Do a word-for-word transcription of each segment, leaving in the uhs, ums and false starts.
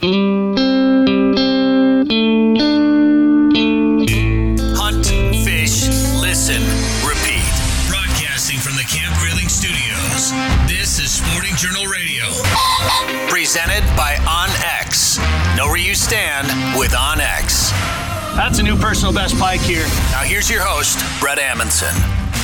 Hunt, fish, listen, repeat. Broadcasting from the Camp Grilling Studios, this is Sporting Journal Radio. Presented by OnX. Know where you stand with OnX. That's a new personal best pike here. Now here's your host, Brett Amundson.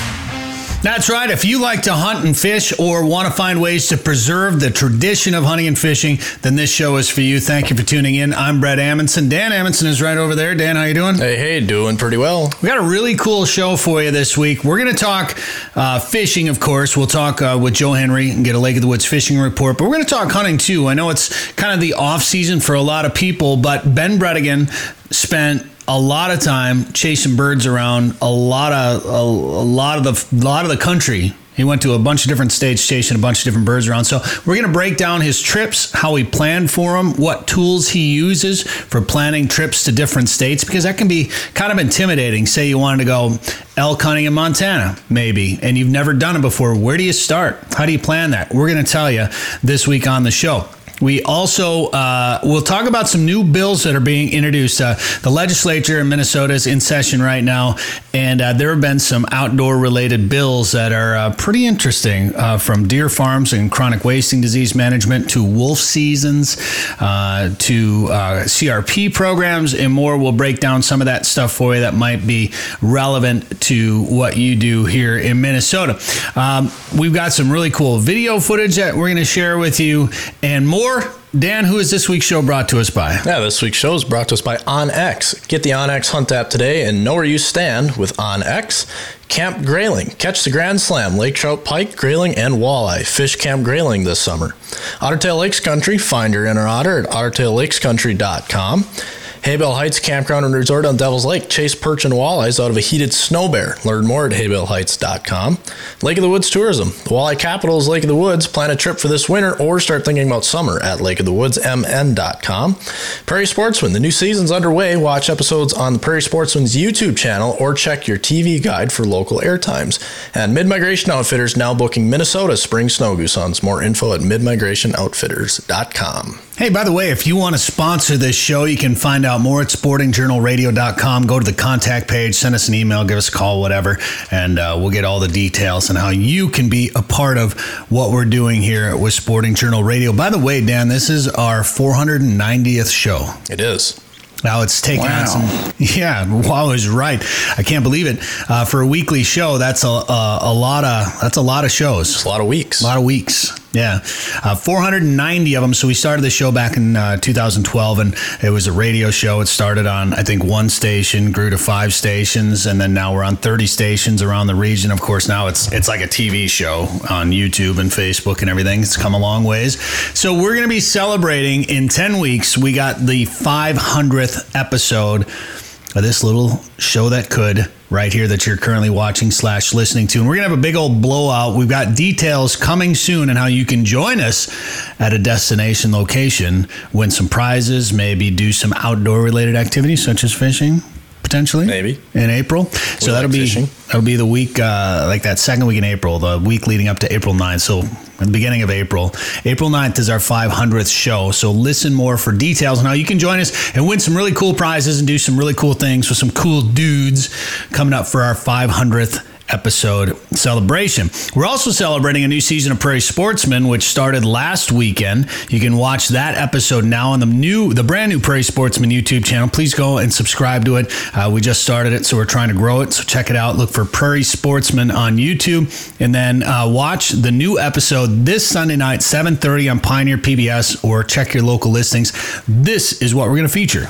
That's right. If you like to hunt and fish or want to find ways to preserve the tradition of hunting and fishing, then this show is for you. Thank you for tuning in. I'm Brett Amundson. Dan Amundson is right over there. Dan, how you doing? Hey, hey, doing pretty well. We got a really cool show for you this week. We're going to talk uh, fishing, of course. We'll talk uh, with Joe Henry and get a Lake of the Woods fishing report, but we're going to talk hunting too. I know it's kind of the off season for a lot of people, but Ben Bredigan spent a lot of time chasing birds around a lot of a, a lot of the lot of the country. He went to a bunch of different states chasing a bunch of different birds around. So we're going to break down his trips, how he planned for them, what tools he uses for planning trips to different states, because that can be kind of intimidating. Say you wanted to go elk hunting in Montana, maybe, and you've never done it before. Where do you start? How do you plan that? We're going to tell you this week on the show. We also uh, will talk about some new bills that are being introduced. Uh, the legislature in Minnesota is in session right now, and uh, there have been some outdoor-related bills that are uh, pretty interesting, uh, from deer farms and chronic wasting disease management to wolf seasons uh, to uh, C R P programs and more. We'll break down some of that stuff for you that might be relevant to what you do here in Minnesota. Um, we've got some really cool video footage that we're going to share with you and more. Dan, who is this week's show brought to us by? Yeah, this week's show is brought to us by OnX. Get the OnX Hunt app today and know where you stand with OnX. Camp Grayling. Catch the Grand Slam, lake trout, pike, grayling, and walleye. Fish Camp Grayling this summer. Ottertail Lakes Country. Find your inner otter at otter tail lakes country dot com. Haybale Heights Campground and Resort on Devil's Lake. Chase perch and walleyes out of a heated snow bear. Learn more at haybale heights dot com. Lake of the Woods Tourism. The walleye capital is Lake of the Woods. Plan a trip for this winter or start thinking about summer at lake of the woods m n dot com. Prairie Sportsman. The new season's underway. Watch episodes on the Prairie Sportsman's YouTube channel or check your T V guide for local air times. And Mid-Migration Outfitters now booking Minnesota spring snow goose hunts. More info at mid migration outfitters dot com. Hey, by the way, if you want to sponsor this show, you can find out more at sporting journal radio dot com. Go to the contact page, send us an email, give us a call, whatever, and uh, we'll get all the details on how you can be a part of what we're doing here with Sporting Journal Radio. By the way, Dan, this is our four hundred ninetieth show. It is. Now it's taken wow. on some, yeah, wow is right. I can't believe it. Uh, for a weekly show, that's a, a, a lot of, that's a lot of shows. It's a lot of weeks. A lot of weeks. Yeah. Uh, four hundred ninety of them. So we started the show back in uh, two thousand twelve, and it was a radio show. It started on, I think, one station, grew to five stations, and then now we're on thirty stations around the region. Of course, now it's it's like a T V show on YouTube and Facebook and everything. It's come a long ways. So we're going to be celebrating in ten weeks. We got the five hundredth episode of this little show that could, right here, that you're currently watching slash listening to. And we're going to have a big old blowout. We've got details coming soon on how you can join us at a destination location, win some prizes, maybe do some outdoor related activities such as fishing, potentially. Maybe. In April. So we that'll like be fishing. that'll be the week, uh, like that second week in April, the week leading up to April ninth. So at the beginning of April. April ninth is our five hundredth show. So listen more for details on how you can join us and win some really cool prizes and do some really cool things with some cool dudes coming up for our five hundredth episode celebration. We're also celebrating a new season of Prairie Sportsman, which started last weekend. You can watch that episode now on the new, the brand new Prairie Sportsman YouTube channel. Please go and subscribe to it. Uh, we just started it, so we're trying to grow it. So check it out. Look for Prairie Sportsman on YouTube, and then uh, watch the new episode this Sunday night, seven thirty on Pioneer P B S, or check your local listings. This is what we're going to feature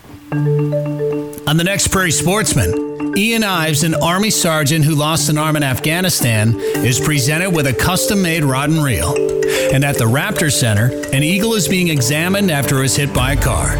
on the next Prairie Sportsman. Ian Ives, an Army sergeant who lost an arm in Afghanistan, is presented with a custom-made rod and reel. And at the Raptor Center, an eagle is being examined after it was hit by a car.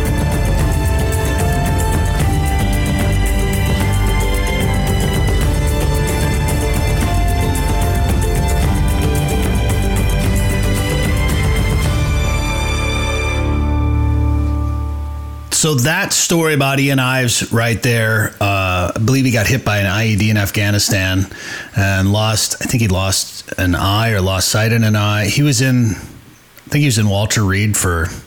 So that story about Ian Ives right there, uh, I believe he got hit by an I E D in Afghanistan and lost, I think he lost an eye or lost sight in an eye. He was in, I think he was in Walter Reed for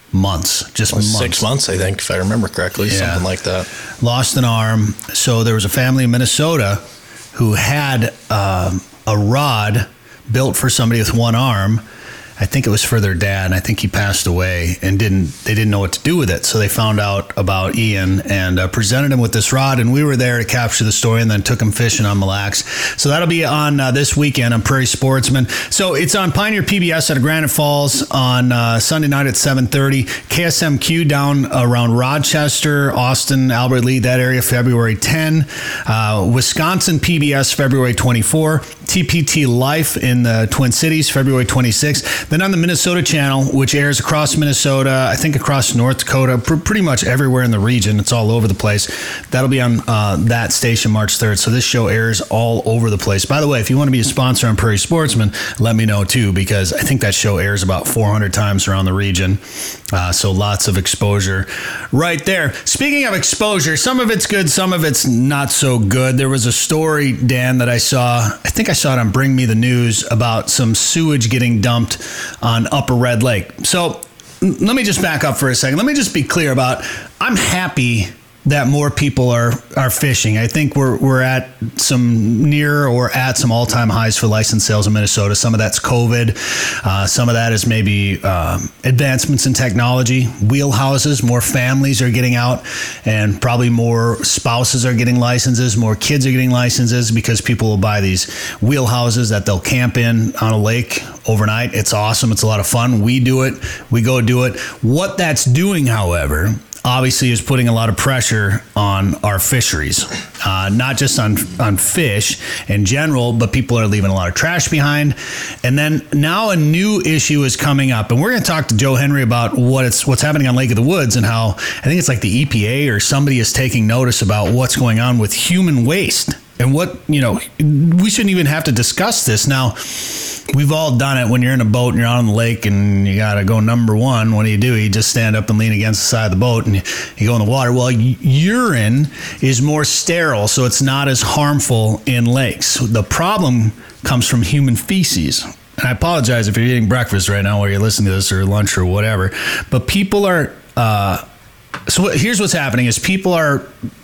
months, just months. Six months, I think, if I remember correctly, yeah. something like that. Lost an arm. So there was a family in Minnesota who had um, a rod built for somebody with one arm. I think it was for their dad. I think he passed away and didn't. They didn't know what to do with it. So they found out about Ian and uh, presented him with this rod. And we were there to capture the story and then took him fishing on Mille Lacs. So that'll be on uh, this weekend on Prairie Sportsman. So it's on Pioneer P B S out of Granite Falls on uh, Sunday night at seven thirty. K S M Q down around Rochester, Austin, Albert Lea, that area, February tenth. Uh, Wisconsin P B S, February twenty-fourth. T P T Life in the Twin Cities, February twenty-sixth. Then on the Minnesota channel, which airs across Minnesota, I think across North Dakota, pr- pretty much everywhere in the region. It's all over the place. That'll be on uh, that station March third. So this show airs all over the place. By the way, if you want to be a sponsor on Prairie Sportsman, let me know too, because I think that show airs about four hundred times around the region. Uh, so lots of exposure right there. Speaking of exposure, some of it's good, some of it's not so good. There was a story, Dan, that I saw. I think I saw it on Bring Me the News about some sewage getting dumped on Upper Red Lake. So let me just back up for a second. Let me just be clear about, I'm happy that more people are are fishing. I think we're we're at some near or at some all-time highs for license sales in Minnesota. Some of that's COVID. Uh, some of that is maybe um, advancements in technology, wheelhouses. More families are getting out, and probably more spouses are getting licenses. More kids are getting licenses because people will buy these wheelhouses that they'll camp in on a lake overnight. It's awesome. It's a lot of fun. We do it. We go do it. What that's doing, however, obviously is putting a lot of pressure on our fisheries, uh, not just on on fish in general, but people are leaving a lot of trash behind. And then now a new issue is coming up, and we're going to talk to Joe Henry about what it's what's happening on Lake of the Woods and how I think it's like the E P A or somebody is taking notice about what's going on with human waste. And what, you know, we shouldn't even have to discuss this. Now, we've all done it when you're in a boat and you're out on the lake and you got to go number one. What do you do? You just stand up and lean against the side of the boat and you go in the water. Well, urine is more sterile, so it's not as harmful in lakes. The problem comes from human feces. And I apologize if you're eating breakfast right now while you're listening to this, or lunch or whatever. But people are... Uh, So here's what's happening is people are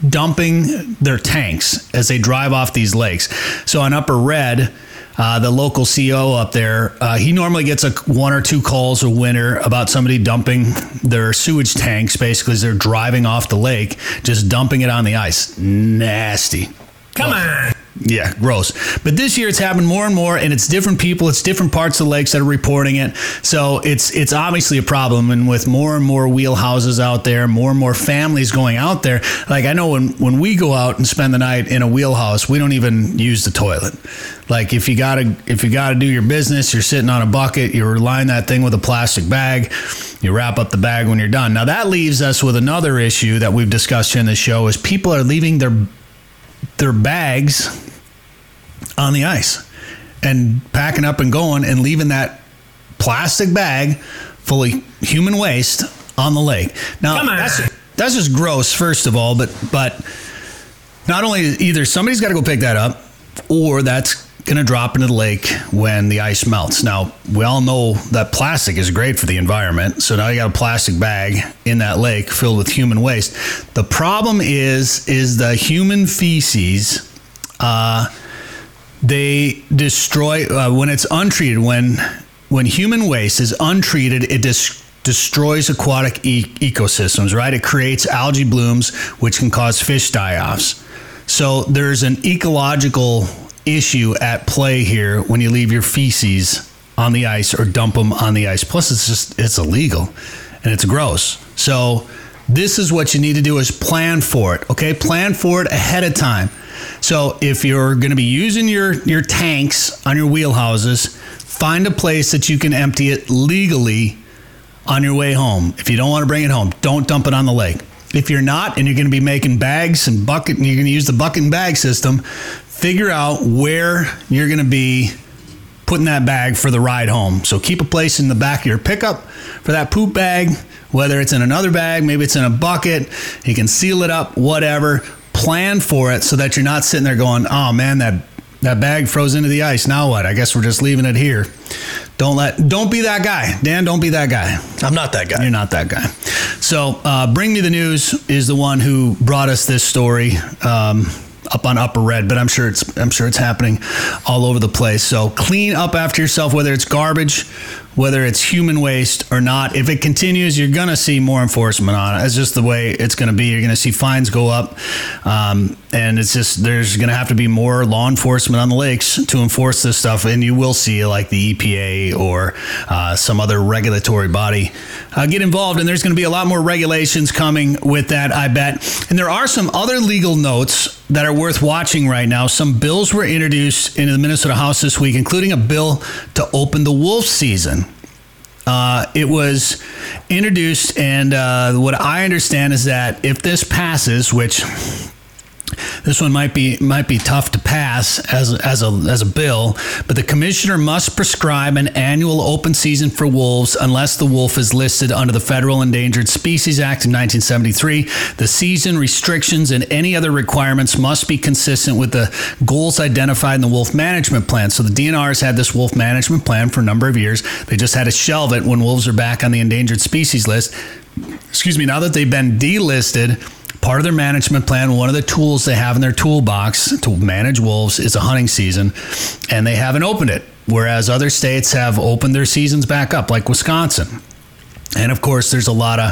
dumping their tanks as they drive off these lakes. So on Upper Red, uh, the local C O up there, uh, he normally gets a one or two calls a winter about somebody dumping their sewage tanks, basically as they're driving off the lake, just dumping it on the ice. Nasty. Come oh. on. Yeah, gross. But this year it's happened more and more, and it's different people, it's different parts of the lakes that are reporting it. So it's it's obviously a problem, and with more and more wheelhouses out there, more and more families going out there. Like I know when, when we go out and spend the night in a wheelhouse, we don't even use the toilet. Like if you gotta if you gotta do your business, you're sitting on a bucket, you line that thing with a plastic bag, you wrap up the bag when you're done. Now that leaves us with another issue that we've discussed here in the show is people are leaving their their bags on the ice and packing up and going and leaving that plastic bag full of human waste on the lake. Now, that's, that's just gross, first of all, but but not only either somebody's got to go pick that up or that's going to drop into the lake when the ice melts. Now, we all know that plastic is great for the environment, so now you got a plastic bag in that lake filled with human waste. The problem is, is the human feces, uh, they destroy, uh, when it's untreated, when when human waste is untreated, it dis- destroys aquatic e- ecosystems, right? It creates algae blooms, which can cause fish die-offs. So there's an ecological issue at play here when you leave your feces on the ice or dump them on the ice. Plus, it's just, it's illegal and it's gross. So this is what you need to do is plan for it, okay? Plan for it ahead of time. So if you're going to be using your, your tanks on your wheelhouses, find a place that you can empty it legally on your way home. If you don't want to bring it home, don't dump it on the lake. If you're not, and you're going to be making bags and bucket, and you're going to use the bucket and bag system, figure out where you're going to be putting that bag for the ride home. So keep a place in the back of your pickup for that poop bag, whether it's in another bag, maybe it's in a bucket. You can seal it up, whatever. Plan for it so that you're not sitting there going, oh man, that, that bag froze into the ice. Now what? I guess we're just leaving it here. Don't let, don't be that guy. Dan, don't be that guy. I'm not that guy. You're not that guy. So, uh, Bring Me the News is the one who brought us this story um, up on Upper Red, but I'm sure it's I'm sure it's happening all over the place. So clean up after yourself, whether it's garbage, whether it's human waste or not. If it continues, you're going to see more enforcement on it. It's just the way it's going to be. You're going to see fines go up. Um, and it's just, there's going to have to be more law enforcement on the lakes to enforce this stuff. And you will see like the E P A or uh, some other regulatory body uh, get involved. And there's going to be a lot more regulations coming with that, I bet. And there are some other legal notes that are worth watching right now. Some bills were introduced into the Minnesota House this week, including a bill to open the wolf season. Uh, it was introduced, and uh, what I understand is that if this passes, which this one might be might be tough to pass as as a as a bill, but the commissioner must prescribe an annual open season for wolves unless the wolf is listed under the Federal Endangered Species Act of nineteen seventy-three. The season restrictions and any other requirements must be consistent with the goals identified in the wolf management plan. So the D N R has had this wolf management plan for a number of years. They just had to shelve it when wolves are back on the endangered species list. Excuse me. Now that they've been delisted, part of their management plan, one of the tools they have in their toolbox to manage wolves is a hunting season, and they haven't opened it, whereas other states have opened their seasons back up, like Wisconsin. And of course, there's a lot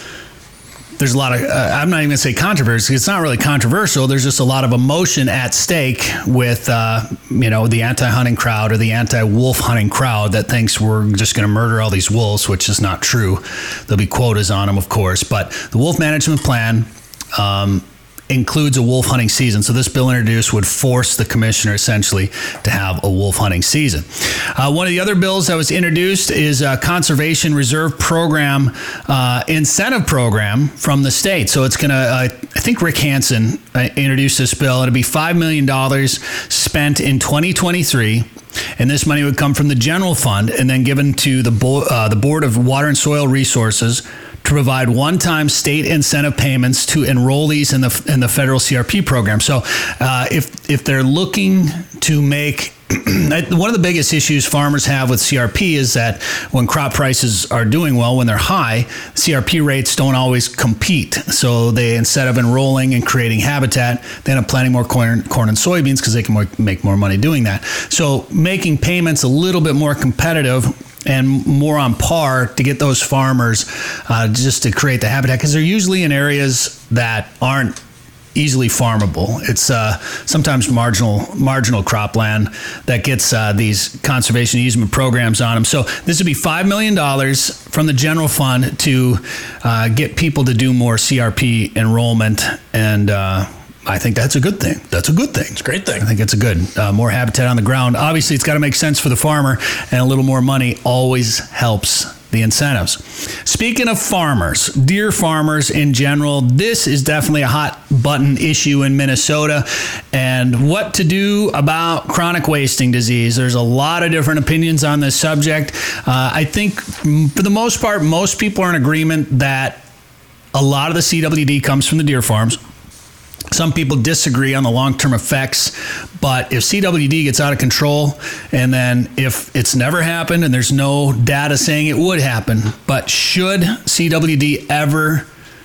of, there's a lot of, uh, I'm not even going to say controversy. It's not really controversial. There's just a lot of emotion at stake with, uh, you know, the anti-hunting crowd or the anti-wolf hunting crowd that thinks we're just going to murder all these wolves, which is not true. There'll be quotas on them, of course, but the wolf management plan Um, includes a wolf hunting season. So this bill introduced would force the commissioner essentially to have a wolf hunting season. Uh, one of the other bills that was introduced is a conservation reserve program, uh, incentive program from the state. So it's going to, uh, I think Rick Hansen uh, introduced this bill. It'll be five million dollars spent in twenty twenty-three. And this money would come from the general fund and then given to the, Bo- uh, the Board of Water and Soil Resources to provide one-time state incentive payments to enrollees in the in the federal C R P program. So uh, if if they're looking to make one of the biggest issues farmers have with C R P is that when crop prices are doing well, when they're high, C R P rates don't always compete. So they, instead of enrolling and creating habitat, they end up planting more corn, corn and soybeans because they can more, make more money doing that. So making payments a little bit more competitive and more on par to get those farmers uh, just to create the habitat, because they're usually in areas that aren't easily farmable. It's uh, sometimes marginal marginal cropland that gets uh, these conservation easement programs on them. So this would be five million dollars from the general fund to uh, get people to do more C R P enrollment, and uh, I think that's a good thing. That's a good thing. It's a great thing. I think it's a good. Uh, more habitat on the ground. Obviously, it's got to make sense for the farmer, and a little more money always helps the incentives. Speaking of farmers, deer farmers in general, this is definitely a hot button issue in Minnesota. And what to do about chronic wasting disease. There's a lot of different opinions on this subject. Uh, I think for the most part, most people are in agreement that a lot of the C W D comes from the deer farms. Some people disagree on the long-term effects, but if C W D gets out of control, and then if it's never happened and there's no data saying it would happen, but should C W D ever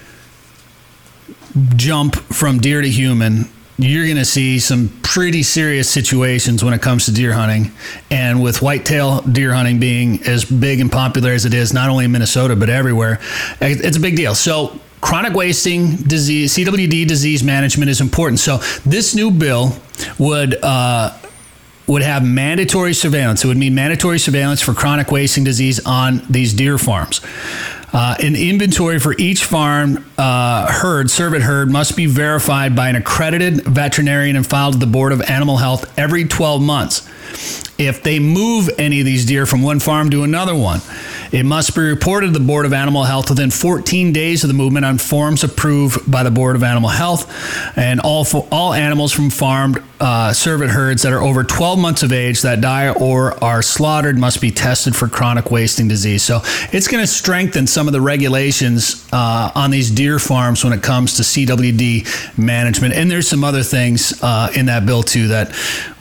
jump from deer to human, you're going to see some pretty serious situations when it comes to deer hunting. And with whitetail deer hunting being as big and popular as it is, not only in Minnesota, but everywhere, it's a big deal. So chronic wasting disease, C W D disease management is important. So this new bill would uh, would have mandatory surveillance. It would mean mandatory surveillance for chronic wasting disease on these deer farms. Uh, an inventory for each farm uh, herd, cervid herd, must be verified by an accredited veterinarian and filed to the Board of Animal Health every twelve months. If they move any of these deer from one farm to another one, it must be reported to the Board of Animal Health within fourteen days of the movement on forms approved by the Board of Animal Health. And all all animals from farmed uh, cervid herds that are over twelve months of age that die or are slaughtered must be tested for chronic wasting disease. So it's going to strengthen some of the regulations uh, on these deer farms when it comes to C W D management. And there's some other things uh, in that bill too that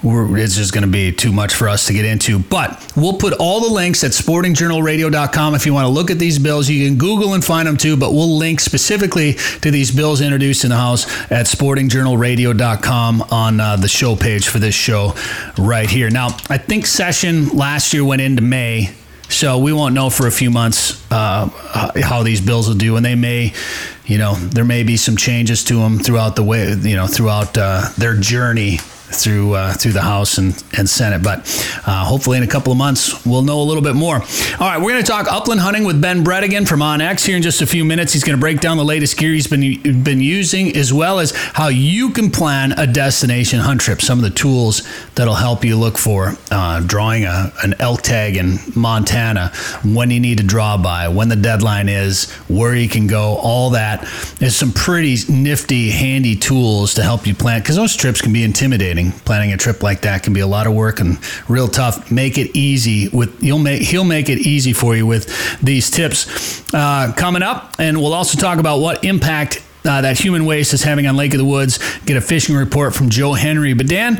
we're, it's just going to be too much for us to get into. But we'll put all the links at sporting journal radio dot com if you want to look at these bills. You can Google and find them too, but we'll link specifically to these bills introduced in the House at sporting journal radio dot com on uh, the show page for this show right here. Now, I think session last year went into May, so we won't know for a few months uh, how these bills will do, and they may, you know, there may be some changes to them throughout the way, you know, throughout uh, their journey through uh, through the House and, and Senate. But uh, hopefully in a couple of months, we'll know a little bit more. All right, we're going to talk upland hunting with Ben Bredigan from OnX here in just a few minutes. He's going to break down the latest gear he's been been using, as well as how you can plan a destination hunt trip, some of the tools that'll help you look for uh, drawing a, an elk tag in Montana, when you need to draw by, when the deadline is, where you can go, all that. There's some pretty nifty, handy tools to help you plan, because those trips can be intimidating. Planning a trip like that can be a lot of work and real tough. Make it easy with you'll make he'll make it easy for you with these tips uh, coming up, and we'll also talk about what impact uh, that human waste is having on Lake of the Woods. Get a fishing report from Joe Henry. But Dan,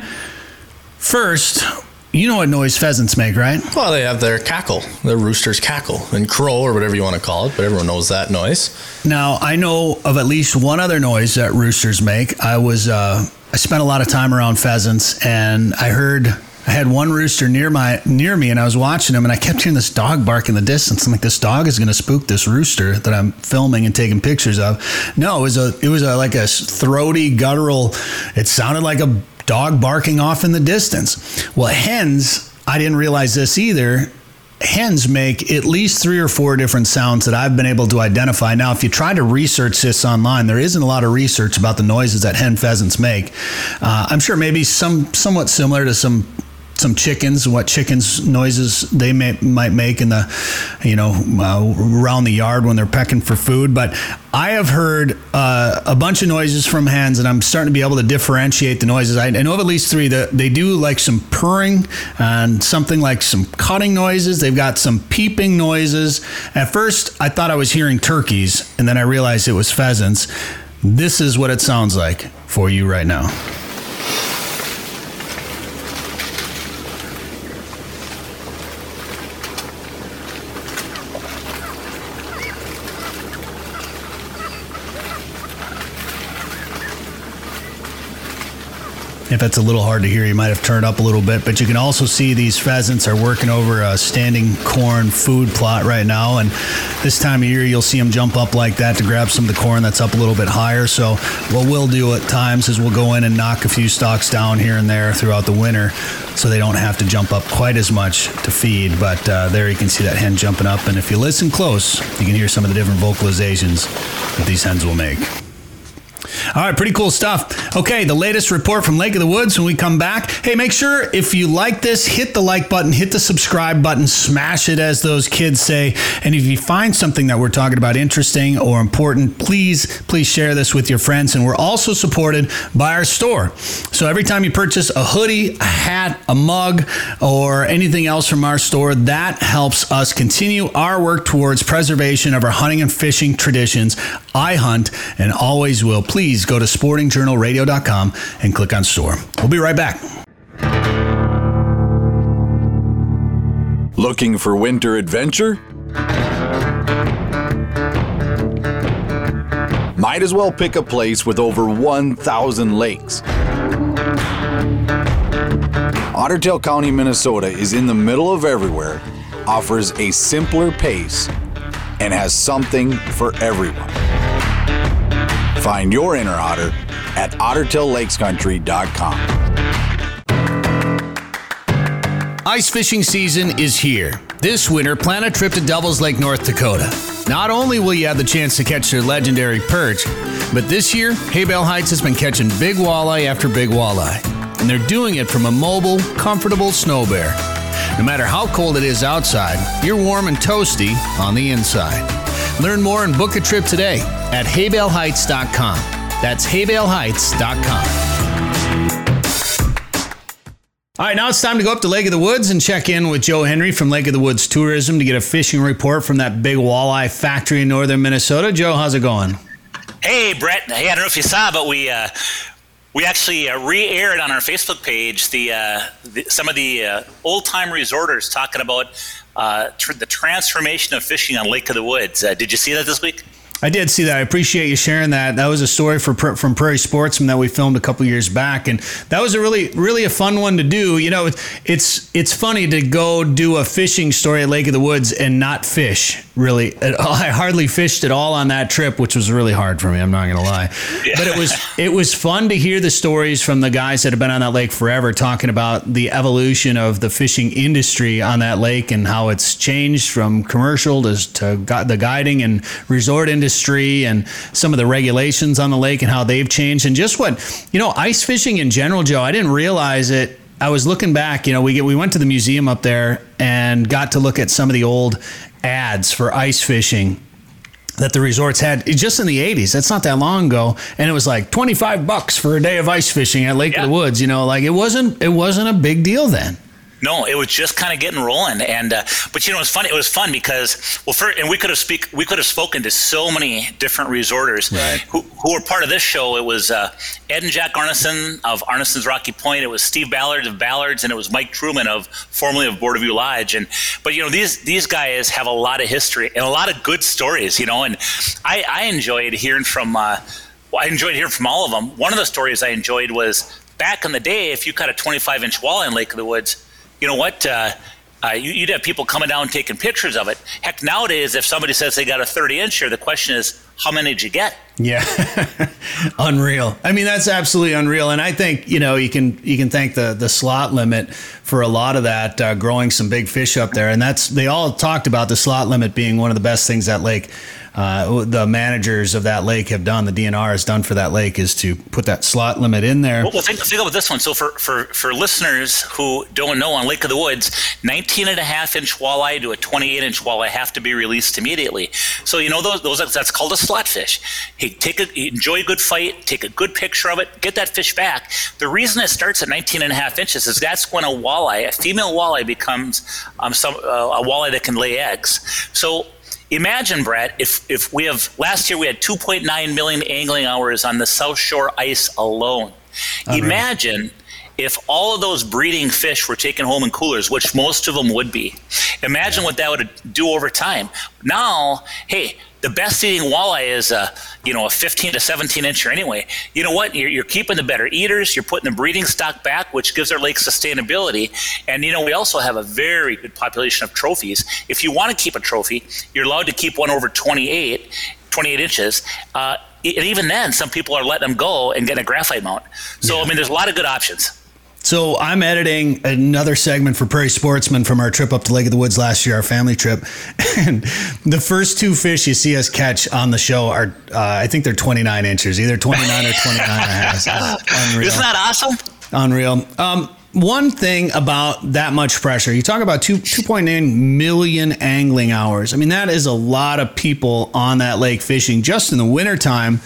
first, you know what noise pheasants make, right? Well, they have their cackle, their rooster's cackle, and crow, or whatever you want to call it, but everyone knows that noise. Now, I know of at least one other noise that roosters make. I was uh, I spent a lot of time around pheasants, and I heard I had one rooster near my near me, and I was watching him, and I kept hearing this dog bark in the distance. I'm like, this dog is going to spook this rooster that I'm filming and taking pictures of. No, it was a it was a, like a throaty, guttural. It sounded like a dog barking off in the distance. Well, hens, I didn't realize this either. Hens make at least three or four different sounds that I've been able to identify. Now, if you try to research this online, there isn't a lot of research about the noises that hen pheasants make. Uh, I'm sure maybe some somewhat similar to some some chickens, what chickens noises they may, might make in the, you know, uh, around the yard when they're pecking for food. But I have heard uh, a bunch of noises from hens, and I'm starting to be able to differentiate the noises. I, I know of at least three that they do like some purring and something like some cutting noises. They've got some peeping noises. At first, I thought I was hearing turkeys, and then I realized it was pheasants. This is what it sounds like for you right now. If it's a little hard to hear, you might have turned up a little bit, but you can also see these pheasants are working over a standing corn food plot right now, and this time of year you'll see them jump up like that to grab some of the corn that's up a little bit higher. So what we'll do at times is we'll go in and knock a few stalks down here and there throughout the winter so they don't have to jump up quite as much to feed. But uh, there you can see that hen jumping up, and if you listen close, you can hear some of the different vocalizations that these hens will make. All right, pretty cool stuff. Okay, the latest report from Lake of the Woods when we come back. Hey, make sure if you like this, hit the like button, hit the subscribe button, smash it, as those kids say. And if you find something that we're talking about interesting or important, please, please share this with your friends. And we're also supported by our store. So every time you purchase a hoodie, a hat, a mug, or anything else from our store, that helps us continue our work towards preservation of our hunting and fishing traditions. I hunt and always will. Please go to sporting journal radio dot com and click on store. We'll be right back. Looking for winter adventure? Might as well pick a place with over one thousand lakes. Ottertail County, Minnesota is in the middle of everywhere, offers a simpler pace, and has something for everyone. Find your inner otter at ottertail lakes country dot com. Ice fishing season is here. This winter, plan a trip to Devils Lake, North Dakota. Not only will you have the chance to catch their legendary perch, but this year, Haybale Heights has been catching big walleye after big walleye. And they're doing it from a mobile, comfortable snow bear. No matter how cold it is outside, you're warm and toasty on the inside. Learn more and book a trip today at haybale heights dot com. That's haybale heights dot com. All right, now it's time to go up to Lake of the Woods and check in with Joe Henry from Lake of the Woods Tourism to get a fishing report from that big walleye factory in northern Minnesota. Joe, how's it going? Hey, Brett. Hey, I don't know if you saw, but we uh, we actually uh, re-aired on our Facebook page the, uh, the some of the uh, old-time resorters talking about uh, tr- the transformation of fishing on Lake of the Woods. Uh, did you see that this week? I did see that. I appreciate you sharing that. That was a story for from Prairie Sportsman that we filmed a couple years back, and that was a really, really a fun one to do. You know, it's it's funny to go do a fishing story at Lake of the Woods and not fish. Really, I hardly fished at all on that trip, which was really hard for me. I'm not going to lie, yeah. But it was it was fun to hear the stories from the guys that have been on that lake forever, talking about the evolution of the fishing industry on that lake and how it's changed from commercial to, to the guiding and resort industry, and some of the regulations on the lake and how they've changed, and just what, you know, ice fishing in general, Joe. I didn't realize it. I was looking back, you know, we get, we went to the museum up there and got to look at some of the old ads for ice fishing that the resorts had just in the eighties. That's not that long ago. And it was like twenty-five bucks for a day of ice fishing at Lake yeah. of the Woods. You know, like it wasn't, it wasn't a big deal then. No, it was just kind of getting rolling, and uh, but you know, it was fun. It was fun because well, for, and we could have speak, we could have spoken to so many different resorters right. who who were part of this show. It was uh, Ed and Jack Arneson of Arneson's Rocky Point. It was Steve Ballard of Ballard's, and it was Mike Truman of formerly of Borderview Lodge. And but you know, these these guys have a lot of history and a lot of good stories. You know, and I, I enjoyed hearing from. Uh, well, I enjoyed hearing from all of them. One of the stories I enjoyed was back in the day, if you caught a twenty-five inch walleye in Lake of the Woods. You know what? Uh, uh, you'd have people coming down taking pictures of it. Heck, nowadays, if somebody says they got a thirty incher, the question is, how many did you get? Yeah, unreal. I mean, that's absolutely unreal. And I think, you know, you can you can thank the the slot limit for a lot of that, uh, growing some big fish up there. And that's they all talked about the slot limit being one of the best things that lake. Uh, the managers of that lake have done, the D N R has done for that lake, is to put that slot limit in there. Well, well think, think about this one. So for, for, for listeners who don't know, on Lake of the Woods, nineteen and a half inch walleye to a twenty-eight inch walleye have to be released immediately. So, you know, those, those that's called a slot fish. Hey, take a, enjoy a good fight, take a good picture of it, get that fish back. The reason it starts at nineteen and a half inches is that's when a walleye, a female walleye, becomes um, some uh, a walleye that can lay eggs. So, imagine, Brett, if, if we have, last year we had two point nine million angling hours on the South Shore ice alone. Oh, Imagine really? If all of those breeding fish were taken home in coolers, which most of them would be. Imagine yeah. what that would do over time. Now, hey, the best eating walleye is a, you know, a fifteen to seventeen incher anyway. You know what? You're, you're keeping the better eaters. You're putting the breeding stock back, which gives our lake sustainability. And, you know, we also have a very good population of trophies. If you want to keep a trophy, you're allowed to keep one over twenty-eight, twenty-eight inches. Uh, and even then, some people are letting them go and get a graphite mount. So, yeah. I mean, there's a lot of good options. So I'm editing another segment for Prairie Sportsman from our trip up to Lake of the Woods last year, our family trip. And the first two fish you see us catch on the show are, uh, I think they're twenty-nine inches, either twenty-nine or twenty-nine and a half. Unreal. Isn't that awesome? Unreal. Um, one thing about that much pressure, you talk about two, two point nine million angling hours. I mean, that is a lot of people on that lake fishing just in the wintertime.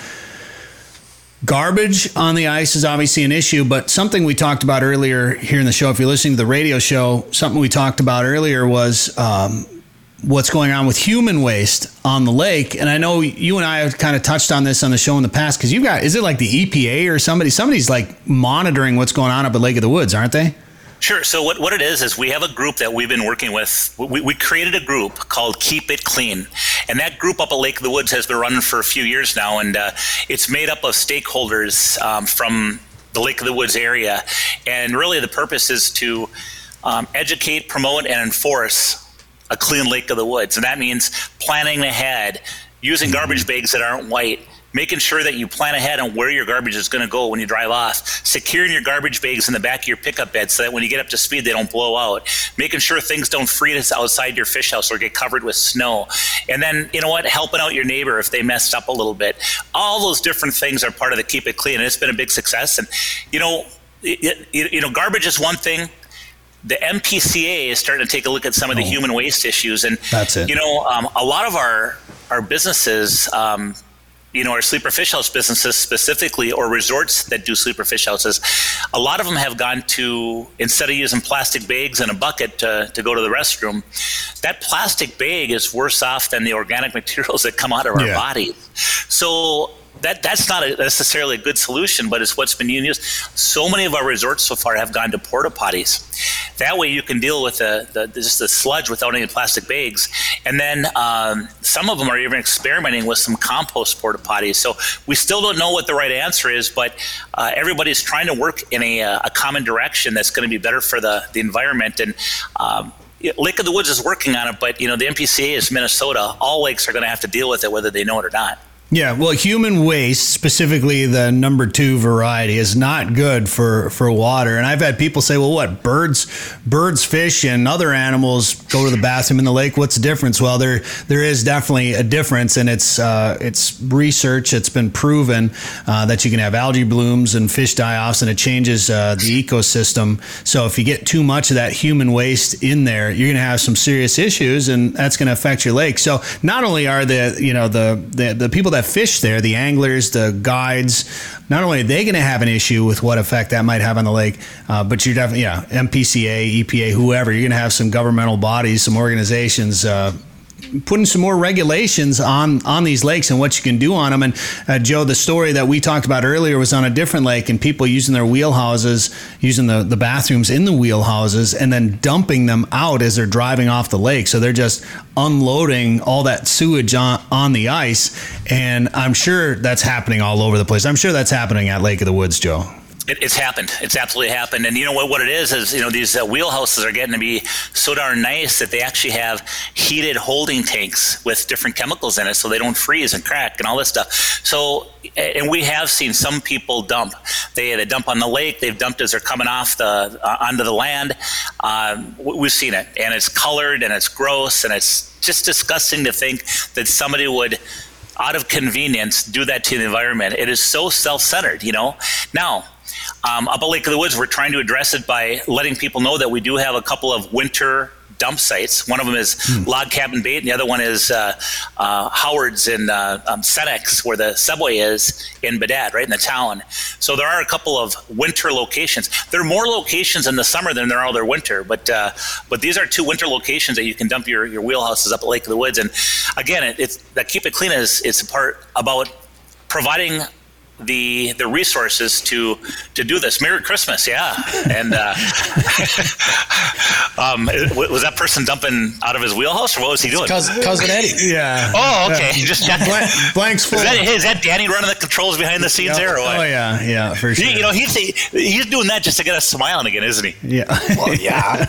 Garbage on the ice is obviously an issue, but something we talked about earlier here in the show, if you're listening to the radio show, something we talked about earlier was um, what's going on with human waste on the lake. And I know you and I have kind of touched on this on the show in the past, because you've got, is it like the E P A or somebody? Somebody's like monitoring what's going on up at Lake of the Woods, aren't they? Sure. So what, what it is, is we have a group that we've been working with. We, we created a group called Keep It Clean. And that group up at Lake of the Woods has been running for a few years now. And uh, it's made up of stakeholders um, from the Lake of the Woods area. And really the purpose is to um, educate, promote, and enforce a clean Lake of the Woods. And that means planning ahead, using garbage bags that aren't white, making sure that you plan ahead on where your garbage is going to go when you drive off, securing your garbage bags in the back of your pickup bed so that when you get up to speed, they don't blow out, making sure things don't freeze outside your fish house or get covered with snow. And then, you know what, helping out your neighbor if they messed up a little bit. All those different things are part of the Keep It Clean, and it's been a big success. And, you know, it, it, you know, garbage is one thing. The M P C A is starting to take a look at some of the oh, human waste issues. And, that's it. You know, um, a lot of our, our businesses, um, you know, our sleeper fish house businesses specifically, or resorts that do sleeper fish houses, a lot of them have gone to, instead of using plastic bags and a bucket to, to go to the restroom, that plastic bag is worse off than the organic materials that come out of our yeah. bodies. So that that's not a, necessarily a good solution, but it's what's been used. So many of our resorts so far have gone to porta potties. That way you can deal with the, the just the sludge without any plastic bags. And then um, some of them are even experimenting with some compost porta potties. So we still don't know what the right answer is, but uh, everybody's trying to work in a, a common direction that's going to be better for the, the environment. And um, Lake of the Woods is working on it, but you know the M P C A is Minnesota. All lakes are going to have to deal with it, whether they know it or not. Yeah, well, human waste, specifically the number two variety, is not good for, for water. And I've had people say, well, what, birds, birds, fish, and other animals go to the bathroom in the lake? What's the difference? Well, there there is definitely a difference, and it's uh, it's research. It's been proven uh, that you can have algae blooms and fish die-offs, and it changes uh, the ecosystem. So if you get too much of that human waste in there, you're going to have some serious issues, and that's going to affect your lake. So not only are the, you know, the, the, the people that fish there, the anglers, the guides, not only are they going to have an issue with what effect that might have on the lake, uh, but you're definitely, yeah, M P C A, E P A, whoever, you're going to have some governmental bodies, some organizations uh, putting some more regulations on, on these lakes and what you can do on them. And uh, Joe, the story that we talked about earlier was on a different lake, and people using their wheelhouses, using the, the bathrooms in the wheelhouses, and then dumping them out as they're driving off the lake. So they're just unloading all that sewage on, on the ice. And I'm sure that's happening all over the place. I'm sure that's happening at Lake of the Woods, Joe. It, it's happened. It's absolutely happened. And you know what, what it is, is, you know, these uh, wheelhouses are getting to be so darn nice that they actually have heated holding tanks with different chemicals in it so they don't freeze and crack and all this stuff. So, and we have seen some people dump. They, they dump on the lake. They've dumped as they're coming off the, uh, onto the land. Um, we've seen it. And it's colored and it's gross and it's just disgusting to think that somebody would, out of convenience, do that to the environment. It is so self-centered, you know. Now, Um, up at Lake of the Woods, we're trying to address it by letting people know that we do have a couple of winter dump sites. One of them is hmm. Log Cabin Bait, and the other one is uh, uh, Howard's in uh, um, Senex, where the subway is in Bedad, right in the town. So there are a couple of winter locations. There are more locations in the summer than there are their winter, but uh, but these are two winter locations that you can dump your, your wheelhouses up at Lake of the Woods. And again, it, it's that Keep It Clean is it's a part about providing the the resources to to do this. Merry Christmas, yeah. And uh, um, was that person dumping out of his wheelhouse, or what was he doing? Cousin, cousin Eddie. Yeah. Oh, okay. Yeah. Just got Blank, blanks full. Is that, hey, is that Danny running the controls behind the scenes yeah. there, or what? Oh yeah, yeah, for sure. He, you know, he's he's doing that just to get us smiling again, isn't he? Yeah. Well, yeah.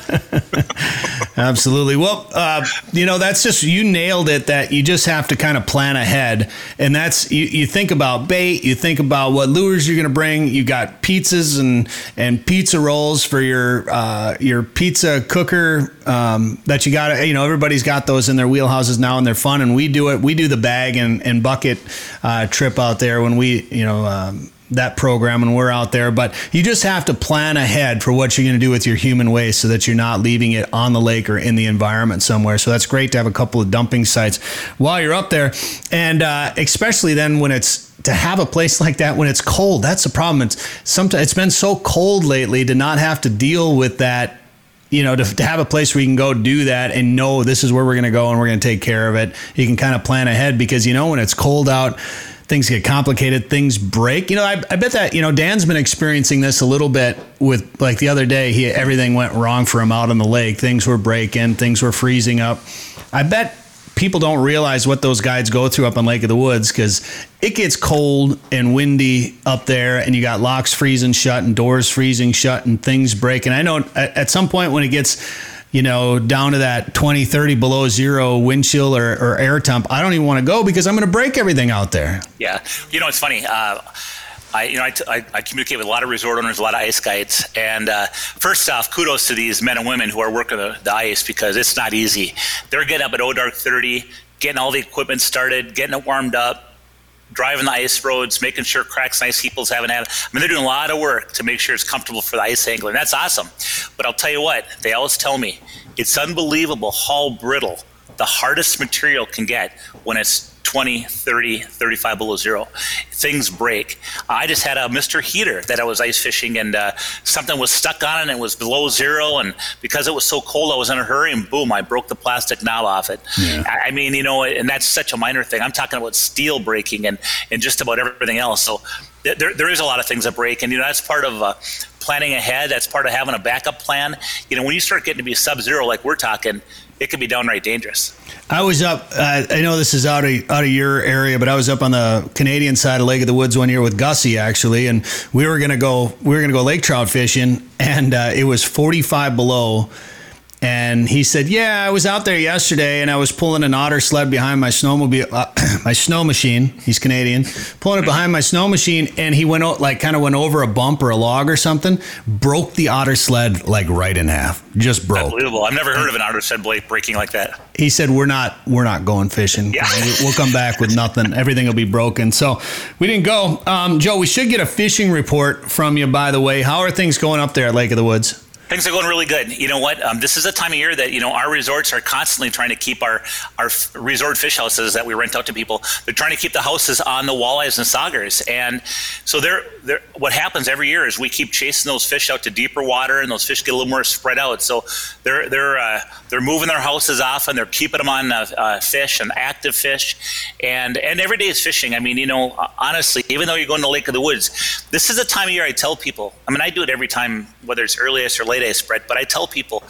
Absolutely. Well, uh, you know, that's just, you nailed it, that you just have to kind of plan ahead. And that's, you, you think about bait, you think about what lures you're going to bring. You got pizzas and, and pizza rolls for your, uh, your pizza cooker, um, that you got, you know, everybody's got those in their wheelhouses now, and they're fun. And we do it. We do the bag and, and bucket, uh, trip out there when we, you know, um, that program, and we're out there. But you just have to plan ahead for what you're going to do with your human waste so that you're not leaving it on the lake or in the environment somewhere. So that's great to have a couple of dumping sites while you're up there. And uh, especially then when it's, to have a place like that when it's cold, that's the problem. It's sometimes it's been so cold lately to not have to deal with that, you know, to, to have a place where you can go do that and know this is where we're going to go and we're going to take care of it. You can kind of plan ahead, because, you know, when it's cold out, things get complicated, things break. You know, I, I bet that, you know, Dan's been experiencing this a little bit with, like, the other day, he everything went wrong for him out on the lake. Things were breaking, things were freezing up. I bet people don't realize what those guides go through up on Lake of the Woods, because it gets cold and windy up there, and you got locks freezing shut and doors freezing shut and things breaking. I know at, at some point when it gets, you know, down to that twenty, thirty below zero wind chill or, or air temp, I don't even want to go, because I'm going to break everything out there. Yeah. You know, it's funny. Uh, I, you know, I, I, I communicate with a lot of resort owners, a lot of ice guides. And uh, first off, kudos to these men and women who are working the, the ice, because it's not easy. They're getting up at oh dark thirty, getting all the equipment started, getting it warmed up, driving the ice roads, making sure cracks and ice heaples haven't had. I mean, they're doing a lot of work to make sure it's comfortable for the ice angler. And that's awesome. But I'll tell you what, they always tell me, it's unbelievable how brittle the hardest material can get when it's twenty, thirty, thirty-five below zero. Things break. I just had a Mister Heater that I was ice fishing, and uh, something was stuck on it, and it was below zero, and because it was so cold, I was in a hurry, and boom, I broke the plastic knob off it. Yeah. I, I mean, you know, and that's such a minor thing. I'm talking about steel breaking and, and just about everything else. So there, there is a lot of things that break, and, you know, that's part of uh, planning ahead. That's part of having a backup plan. You know, when you start getting to be sub-zero like we're talking, it could be downright dangerous. I was up, uh, I know this is out of out of your area, but I was up on the Canadian side of Lake of the Woods one year with Gussie, actually, and we were going to go, we were going to go lake trout fishing, and uh, it was forty-five below. And he said, yeah, I was out there yesterday and I was pulling an otter sled behind my snowmobile, uh, my snow machine. He's Canadian, pulling it behind my snow machine. And he went out, like kind of went over a bump or a log or something, broke the otter sled like right in half, just broke. Unbelievable. I've never heard of an otter sled blade breaking like that. He said, we're not, we're not going fishing. Yeah. We'll come back with nothing. Everything will be broken. So we didn't go. Um, Joe, we should get a fishing report from you, by the way. How are things going up there at Lake of the Woods? Things are going really good. You know what? Um, this is a time of year that, you know, our resorts are constantly trying to keep our, our f- resort fish houses that we rent out to people. They're trying to keep the houses on the walleyes and saugers. And so they're, they're, what happens every year is we keep chasing those fish out to deeper water, and those fish get a little more spread out. So they're they're uh, they're moving their houses off, and they're keeping them on uh, uh, fish and active fish. And and every day is fishing. I mean, you know, honestly, even though you're going to Lake of the Woods, this is a time of year I tell people. I mean, I do it every time, whether it's early ice or late ice spread, but I tell people,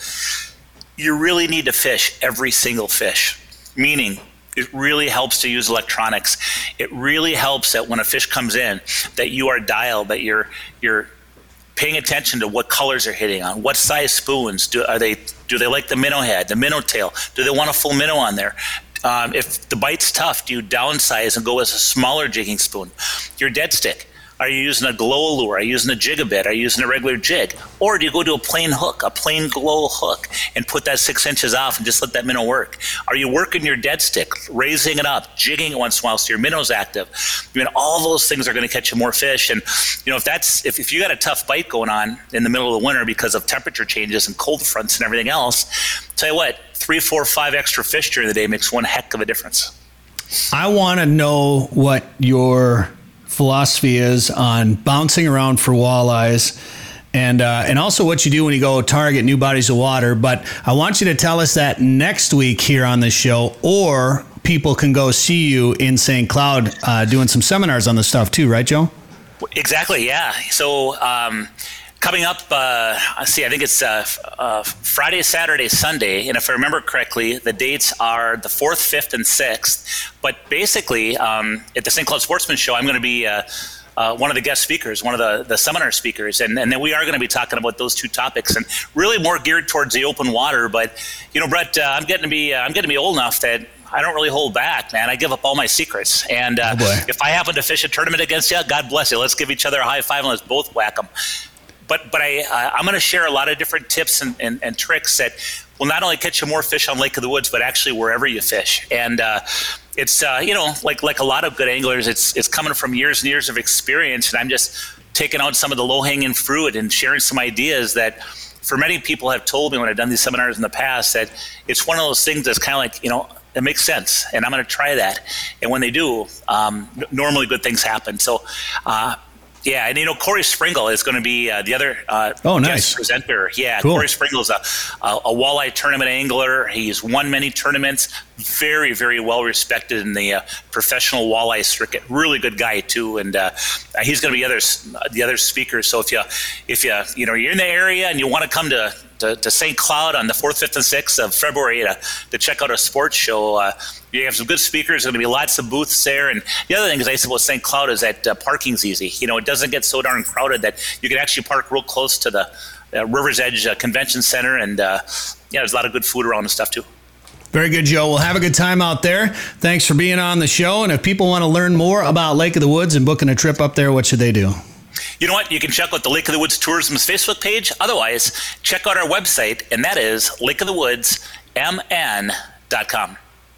you really need to fish every single fish, meaning it really helps to use electronics. It really helps that when a fish comes in, that you are dialed, that you're you're paying attention to what colors they're hitting on, what size spoons. Do are they do they like the minnow head, the minnow tail? Do they want a full minnow on there? Um, if the bite's tough, do you downsize and go with a smaller jigging spoon? Your dead stick. Are you using a glow lure? Are you using a jigabit? Are you using a regular jig? Or do you go to a plain hook, a plain glow hook, and put that six inches off and just let that minnow work? Are you working your dead stick, raising it up, jigging it once in a while so your minnow's active? I mean, all those things are going to catch you more fish. And, you know, if that's if, if you got a tough bite going on in the middle of the winter because of temperature changes and cold fronts and everything else, tell you what, three, four, five extra fish during the day makes one heck of a difference. I want to know what your philosophy is on bouncing around for walleyes, and uh, and also what you do when you go target new bodies of water. But I want you to tell us that next week here on this show, or people can go see you in Saint Cloud uh, doing some seminars on this stuff too, right, Joe? Exactly, yeah. So um, coming up, uh, let's see, I think it's uh, uh, Friday, Saturday, Sunday, and if I remember correctly, the dates are the fourth, fifth, and sixth. But basically, um, at the Saint Cloud Sportsman Show, I'm going to be uh, uh, one of the guest speakers, one of the, the seminar speakers, and, and then we are going to be talking about those two topics, and really more geared towards the open water. But you know, Brett, uh, I'm getting to be uh, I'm getting to be old enough that I don't really hold back, man. I give up all my secrets, and uh, oh if I happen to fish a tournament against you, God bless you. Let's give each other a high five and let's both whack them. But but I uh, I'm going to share a lot of different tips and, and, and tricks that will not only catch you more fish on Lake of the Woods, but actually wherever you fish. And uh, it's uh, you know, like like a lot of good anglers, it's it's coming from years and years of experience, and I'm just taking out some of the low hanging fruit and sharing some ideas that, for many people have told me when I've done these seminars in the past, that it's one of those things that's kind of like, you know, it makes sense, and I'm going to try that. And when they do, um, normally good things happen. So. Uh, Yeah, and you know, Corey Springle is going to be uh, the other uh, oh, guest nice. presenter. Yeah, cool. Corey Springle is a, a, a walleye tournament angler. He's won many tournaments. Very, very well respected in the uh, professional walleye circuit. Really good guy too, and uh, he's going to be other the other speakers. So if you if you you know you're in the area and you want to come to to, to Saint Cloud on the fourth, fifth, and sixth of February to, to check out a sports show. Uh, you have some good speakers. There's going to be lots of booths there. And the other thing is, I said, well, Saint Cloud is that uh, parking's easy. You know, it doesn't get so darn crowded that you can actually park real close to the uh, River's Edge uh, Convention Center. And uh, yeah, there's a lot of good food around and stuff too. Very good, Joe. We'll have a good time out there. Thanks for being on the show. And if people want to learn more about Lake of the Woods and booking a trip up there, what should they do? You know what? You can check out the Lake of the Woods Tourism's Facebook page. Otherwise, check out our website, and that is lake of the woods m n dot com.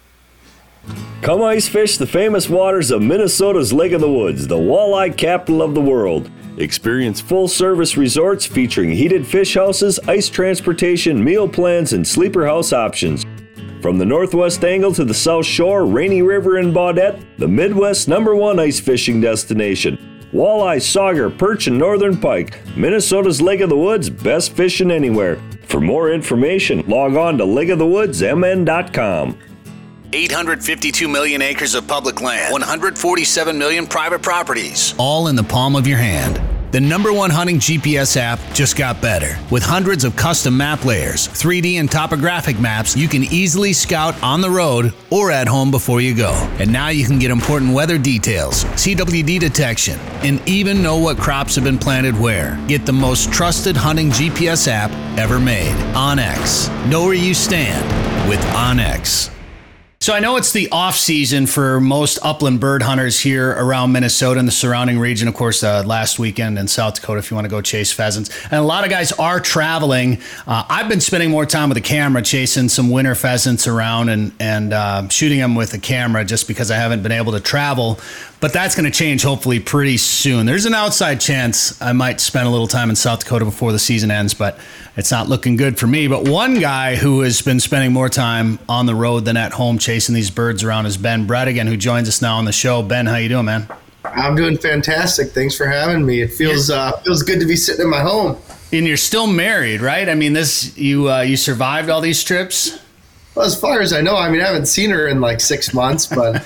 Come ice fish the famous waters of Minnesota's Lake of the Woods, the walleye capital of the world. Experience full-service resorts featuring heated fish houses, ice transportation, meal plans, and sleeper house options. From the Northwest Angle to the South Shore, Rainy River and Baudette, the Midwest's number one ice fishing destination. Walleye, sauger, perch, and northern pike. Minnesota's Lake of the Woods, best fishing anywhere. For more information, log on to lake of the woods m n dot com. eight hundred fifty-two million acres of public land, one hundred forty-seven million private properties, all in the palm of your hand. The number one hunting G P S app just got better. With hundreds of custom map layers, three D and topographic maps, you can easily scout on the road or at home before you go. And now you can get important weather details, C W D detection, and even know what crops have been planted where. Get the most trusted hunting G P S app ever made. OnX. Know where you stand with OnX. So I know it's the off season for most upland bird hunters here around Minnesota and the surrounding region. Of course, uh, last weekend in South Dakota, if you want to go chase pheasants. And a lot of guys are traveling. Uh, I've been spending more time with the camera chasing some winter pheasants around and, and uh, shooting them with the camera just because I haven't been able to travel. But that's going to change hopefully pretty soon. There's an outside chance I might spend a little time in South Dakota before the season ends, but it's not looking good for me. But one guy who has been spending more time on the road than at home chasing these birds around is Ben Bredigan, who joins us now on the show. Ben, how you doing, man? I'm doing fantastic. Thanks for having me. It feels uh, feels good to be sitting in my home. And you're still married, right? I mean, this you uh, you survived all these trips? Well, as far as I know, I mean, I haven't seen her in like six months, but...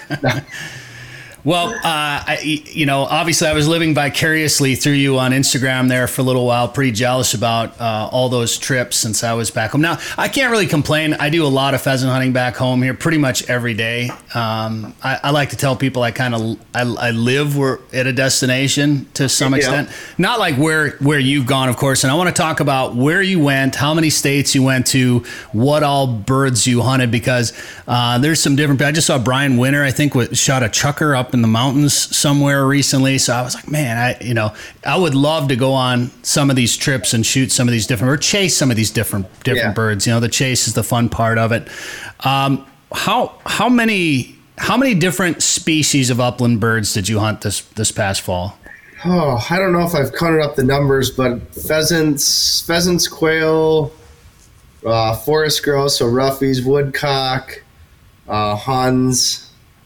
Well, uh, I, you know, obviously I was living vicariously through you on Instagram there for a little while, pretty jealous about uh, all those trips since I was back home. Now, I can't really complain. I do a lot of pheasant hunting back home here pretty much every day. Um, I, I like to tell people I kind of I, I live where, at a destination to some extent. Yeah. Not like where, where you've gone, of course. And I want to talk about where you went, how many states you went to, what all birds you hunted, because uh, there's some different – I just saw Brian Winter, I think, with, shot a chucker up in the mountains somewhere recently. So I was like, man, I, you know, I would love to go on some of these trips and shoot some of these different, or chase some of these different, different yeah. birds. You know, the chase is the fun part of it. Um, how, how many, how many different species of upland birds did you hunt this, this past fall? Oh, I don't know if I've counted up the numbers, but pheasants, pheasants, quail, uh, forest grouse, so roughies, woodcock, uh, huns.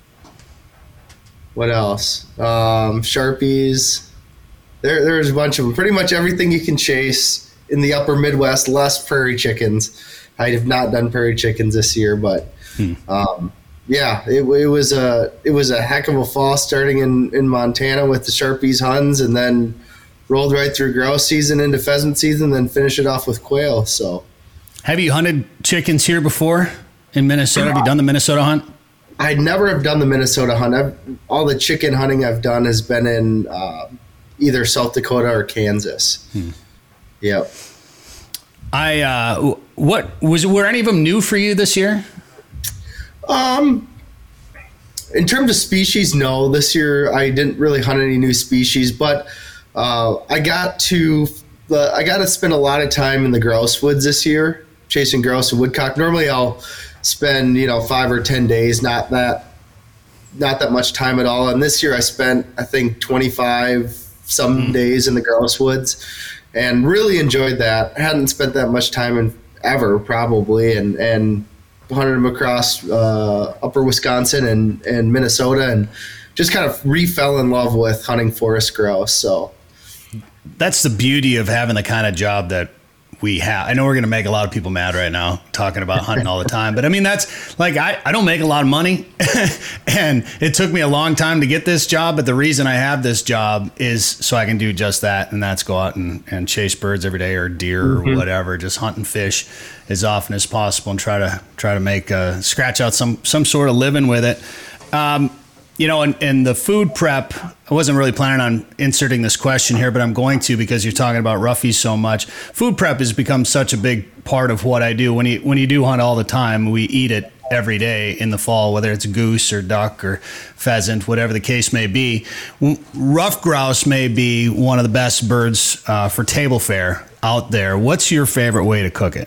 What else? Um, Sharpies. There, there's a bunch of them. Pretty much everything you can chase in the upper Midwest, less prairie chickens. I have not done prairie chickens this year, but hmm. um, yeah, it, it was a it was a heck of a fall starting in, in Montana with the Sharpies, Huns, and then rolled right through grouse season into pheasant season, then finish it off with quail. So, have you hunted chickens here before in Minnesota? Have you done the Minnesota hunt? I never have done the Minnesota hunt. I've, all the chicken hunting I've done has been in uh, either South Dakota or Kansas. Hmm. Yep. I uh, what was were any of them new for you this year? Um, in terms of species, no. This year I didn't really hunt any new species, but uh, I got to uh, I got to spend a lot of time in the grouse woods this year chasing grouse and woodcock. Normally I'll spend, you know, five or ten days, not that, not that much time at all. And this year I spent, I think, twenty-five some mm. days in the grouse woods, and really enjoyed that. I hadn't spent that much time in ever, probably, and and hunted them across uh, upper Wisconsin and and Minnesota, and just kind of re-fell in love with hunting forest grouse. So that's the beauty of having the kind of job that we have. I know we're going to make a lot of people mad right now talking about hunting all the time, but I mean, that's like, I, I don't make a lot of money and it took me a long time to get this job. But the reason I have this job is so I can do just that. And that's go out and, and chase birds every day, or deer mm-hmm. or whatever, just hunt and fish as often as possible and try to try to make uh scratch out some, some sort of living with it. Um, You know, in, in the food prep, I wasn't really planning on inserting this question here, but I'm going to because you're talking about roughies so much. Food prep has become such a big part of what I do. When you when you do hunt all the time, we eat it every day in the fall, whether it's goose or duck or pheasant, whatever the case may be. Rough grouse may be one of the best birds uh, for table fare out there. What's your favorite way to cook it?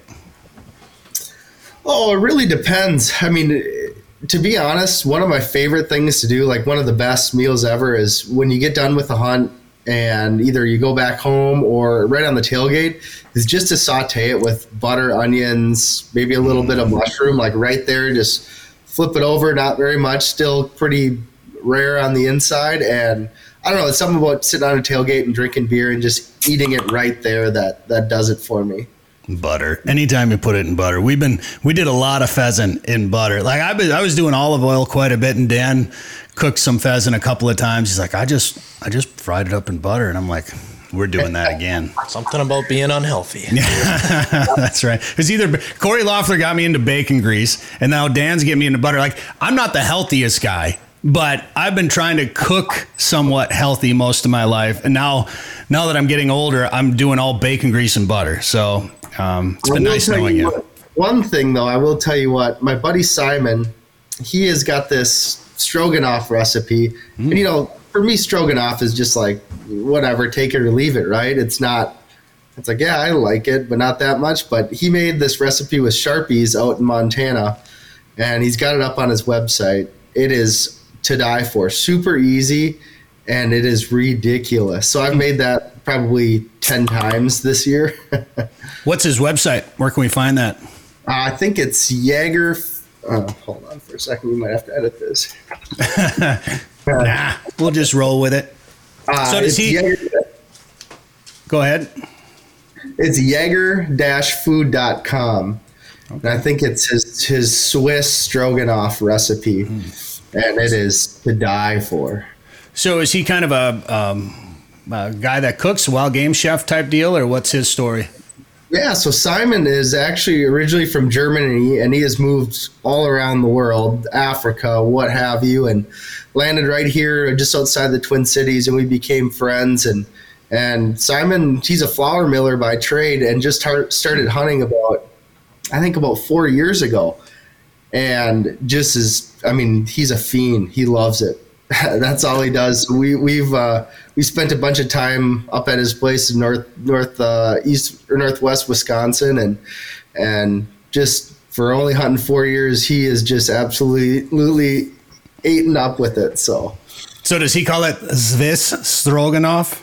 Oh, it really depends. I mean, to be honest, one of my favorite things to do, like one of the best meals ever, is when you get done with the hunt, and either you go back home or right on the tailgate, is just to saute it with butter, onions, maybe a little bit of mushroom, like right there. Just flip it over, not very much, still pretty rare on the inside. And I don't know, it's something about sitting on a tailgate and drinking beer and just eating it right there that, that does it for me. Butter. Anytime you put it in butter. We've been, we did a lot of pheasant in butter. Like I've been, I was doing olive oil quite a bit, and Dan cooked some pheasant a couple of times. He's like, I just, I just fried it up in butter. And I'm like, we're doing that again. Something about being unhealthy. That's right. It's either Corey Loeffler got me into bacon grease, and now Dan's getting me into butter. Like, I'm not the healthiest guy, but I've been trying to cook somewhat healthy most of my life. And now, now that I'm getting older, I'm doing all bacon grease and butter. So um, it's been nice knowing you. What, one thing, though, I will tell you what, my buddy Simon, he has got this stroganoff recipe. Mm. And, you know, for me, stroganoff is just like, whatever, take it or leave it, right? It's not, it's like, yeah, I like it, but not that much. But he made this recipe with Sharpies out in Montana, and he's got it up on his website. It is to die for. Super easy, and it is ridiculous. So I've made that probably ten times this year. What's his website? Where can we find that? Uh, I think it's Jaeger. Uh, hold on for a second. We might have to edit this. Nah, we'll just roll with it. Uh, so does he? Jaeger, go ahead. It's Jaeger food dot com. Okay. And I think it's his, his Swiss stroganoff recipe. Mm. And it is to die for. So is he kind of a, um, a guy that cooks, a wild game chef type deal, or what's his story? Yeah, so Simon is actually originally from Germany, and he has moved all around the world, Africa, what have you, and landed right here just outside the Twin Cities, and we became friends. And and Simon, he's a flour miller by trade, and just tar- started hunting about, I think about four years ago. And just is, I mean, he's a fiend. He loves it. That's all he does. We we've uh, we spent a bunch of time up at his place in north north uh, east or northwest Wisconsin, and and just for only hunting four years, he is just absolutely eaten up with it. So, so does he call it Swiss stroganoff?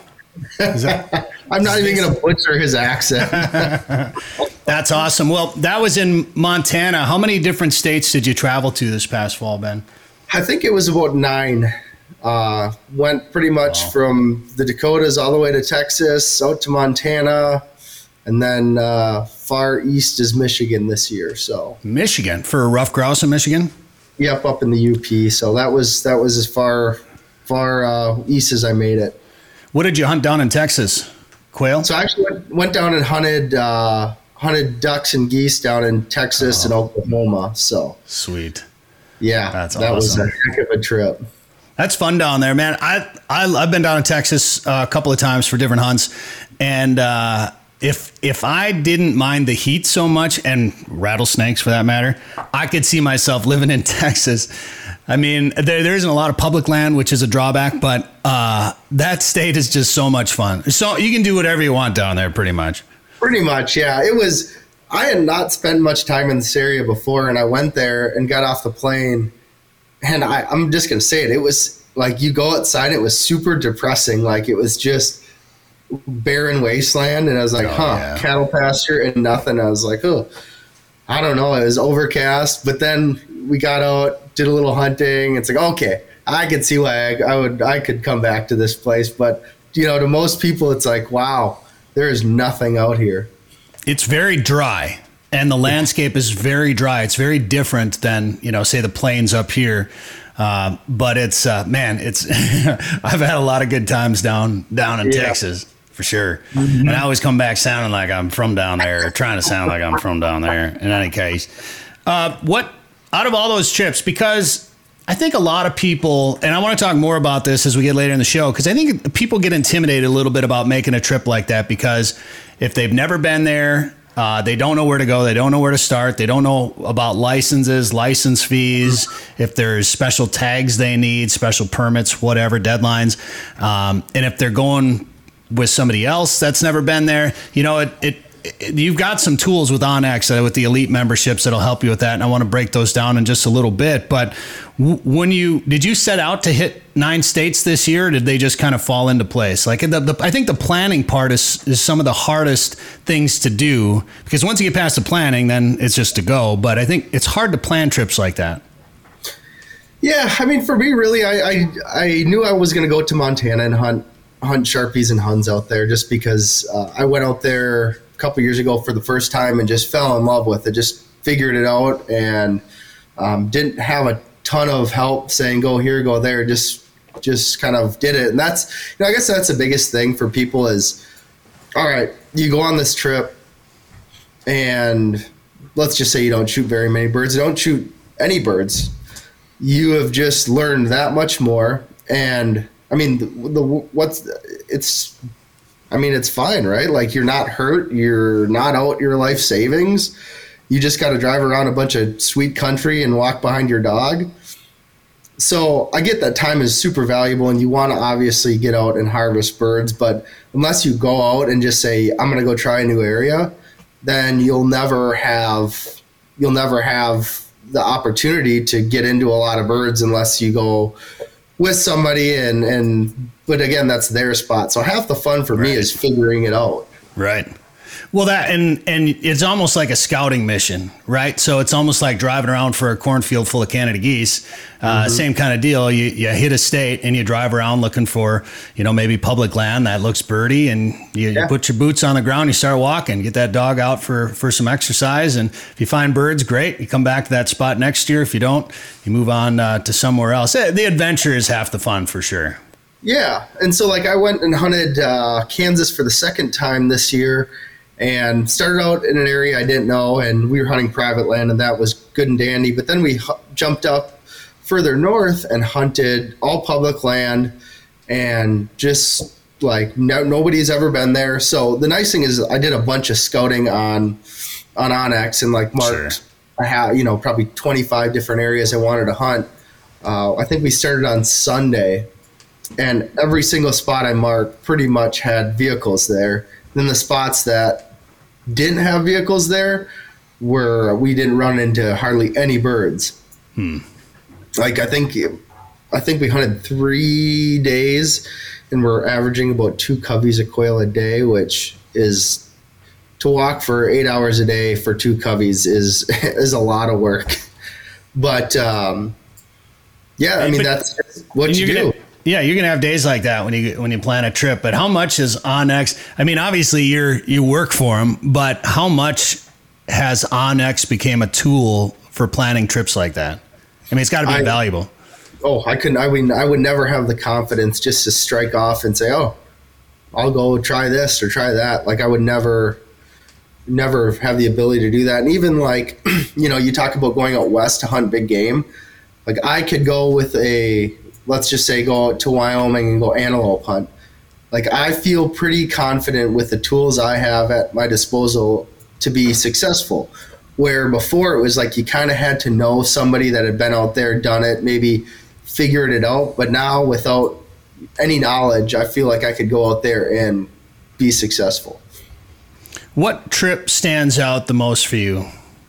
That- I'm not even going to butcher his accent. That's awesome. Well, that was in Montana. How many different states did you travel to this past fall, Ben? I think it was about nine. Uh, went pretty much wow. from the Dakotas all the way to Texas, out to Montana, and then uh, far east is Michigan this year. So Michigan for a rough grouse in Michigan. Yep, up in the U P. So that was that was as far far uh, east as I made it. What did you hunt down in Texas? Quail? So I actually went, went down and hunted uh, hunted ducks and geese down in Texas oh. and Oklahoma. So sweet. Yeah, that's that awesome. was a heck of a trip. That's fun down there, man. I, I I've been down in Texas uh, a couple of times for different hunts, and uh, if if I didn't mind the heat so much, and rattlesnakes for that matter, I could see myself living in Texas. I mean, there there isn't a lot of public land, which is a drawback, but uh, that state is just so much fun. So you can do whatever you want down there, pretty much. Pretty much, yeah. It was. I had not spent much time in this area before, and I went there and got off the plane, and I, I'm just going to say it. It was like you go outside, it was super depressing. Like it was just barren wasteland, and I was like, oh, huh, yeah. cattle pasture and nothing. I was like, oh, I don't know. It was overcast, but then we got out, did a little hunting. It's like, okay, I could see why I, I would, I could come back to this place. But, you know, to most people, it's like, wow, there is nothing out here. It's very dry, and the landscape is very dry. It's very different than, you know, say the plains up here. Uh, but it's, uh, man, it's, I've had a lot of good times down, down in yeah. Texas for sure. Mm-hmm. And I always come back sounding like I'm from down there, or trying to sound like I'm from down there in any case. Uh, what, out of all those trips, because I think a lot of people, and I want to talk more about this as we get later in the show, because I think people get intimidated a little bit about making a trip like that, because if they've never been there, uh, they don't know where to go. They don't know where to start. They don't know about licenses, license fees, if there's special tags they need, special permits, whatever, deadlines. Um, and if they're going with somebody else that's never been there, you know, it, it you've got some tools with OnX uh, with the elite memberships that'll help you with that, and I want to break those down in just a little bit. But w- when you did you set out to hit nine states this year, or did they just kind of fall into place? Like the, the I think the planning part is is some of the hardest things to do, because once you get past the planning, then it's just to go. But I think it's hard to plan trips like that. Yeah, I mean, for me, really, I I, I knew I was going to go to Montana and hunt hunt Sharpies and Huns out there, just because uh, I went out there a couple years ago for the first time and just fell in love with it. Just figured it out and um, didn't have a ton of help saying go here, go there. Just just kind of did it, and that's you know I guess that's the biggest thing for people is, all right, you go on this trip, and let's just say you don't shoot very many birds, you don't shoot any birds. You have just learned that much more, and I mean, the, the what's it's, I mean, it's fine, right? Like you're not hurt, you're not out your life savings. You just got to drive around a bunch of sweet country and walk behind your dog. So I get that time is super valuable, and you want to obviously get out and harvest birds. But unless you go out and just say, I'm going to go try a new area, then you'll never have, you'll never have the opportunity to get into a lot of birds unless you go with somebody and, and, but again, that's their spot. So half the fun for right. me is figuring it out. Right. Well, that, and, and it's almost like a scouting mission, right? So it's almost like driving around for a cornfield full of Canada geese. Uh, mm-hmm. Same kind of deal. You, you hit a state and you drive around looking for, you know, maybe public land that looks birdie, and you, yeah. you put your boots on the ground, you start walking, get that dog out for, for some exercise. And if you find birds, great. You come back to that spot next year. If you don't, you move on uh, to somewhere else. The adventure is half the fun for sure. Yeah. And so like I went and hunted uh, Kansas for the second time this year, and started out in an area I didn't know, and we were hunting private land, and that was good and dandy. But then we hu- jumped up further north and hunted all public land, and just like no, nobody's ever been there. So the nice thing is I did a bunch of scouting on on OnX and like marked, sure. I had you know probably twenty-five different areas I wanted to hunt. Uh, I think we started on Sunday, and every single spot I marked pretty much had vehicles there. Then the spots that didn't have vehicles there were we didn't run into hardly any birds. Hmm. Like I think I think we hunted three days and we're averaging about two coveys of quail a day, which is to walk for eight hours a day for two coveys is is a lot of work. But um, yeah, I mean that's what you do. Gonna- Yeah, you're gonna have days like that when you when you plan a trip. But how much is OnX? I mean, obviously you're you work for them, but how much has OnX became a tool for planning trips like that? I mean, it's got to be I, valuable. Oh, I couldn't. I mean, I would never have the confidence just to strike off and say, "Oh, I'll go try this or try that." Like I would never, never have the ability to do that. And even like, you know, you talk about going out west to hunt big game. Like I could go with a. Let's just say go out to Wyoming and go antelope hunt. Like I feel pretty confident with the tools I have at my disposal to be successful. Where before it was like you kind of had to know somebody that had been out there, done it, maybe figured it out. But now without any knowledge, I feel like I could go out there and be successful. What trip stands out the most for you?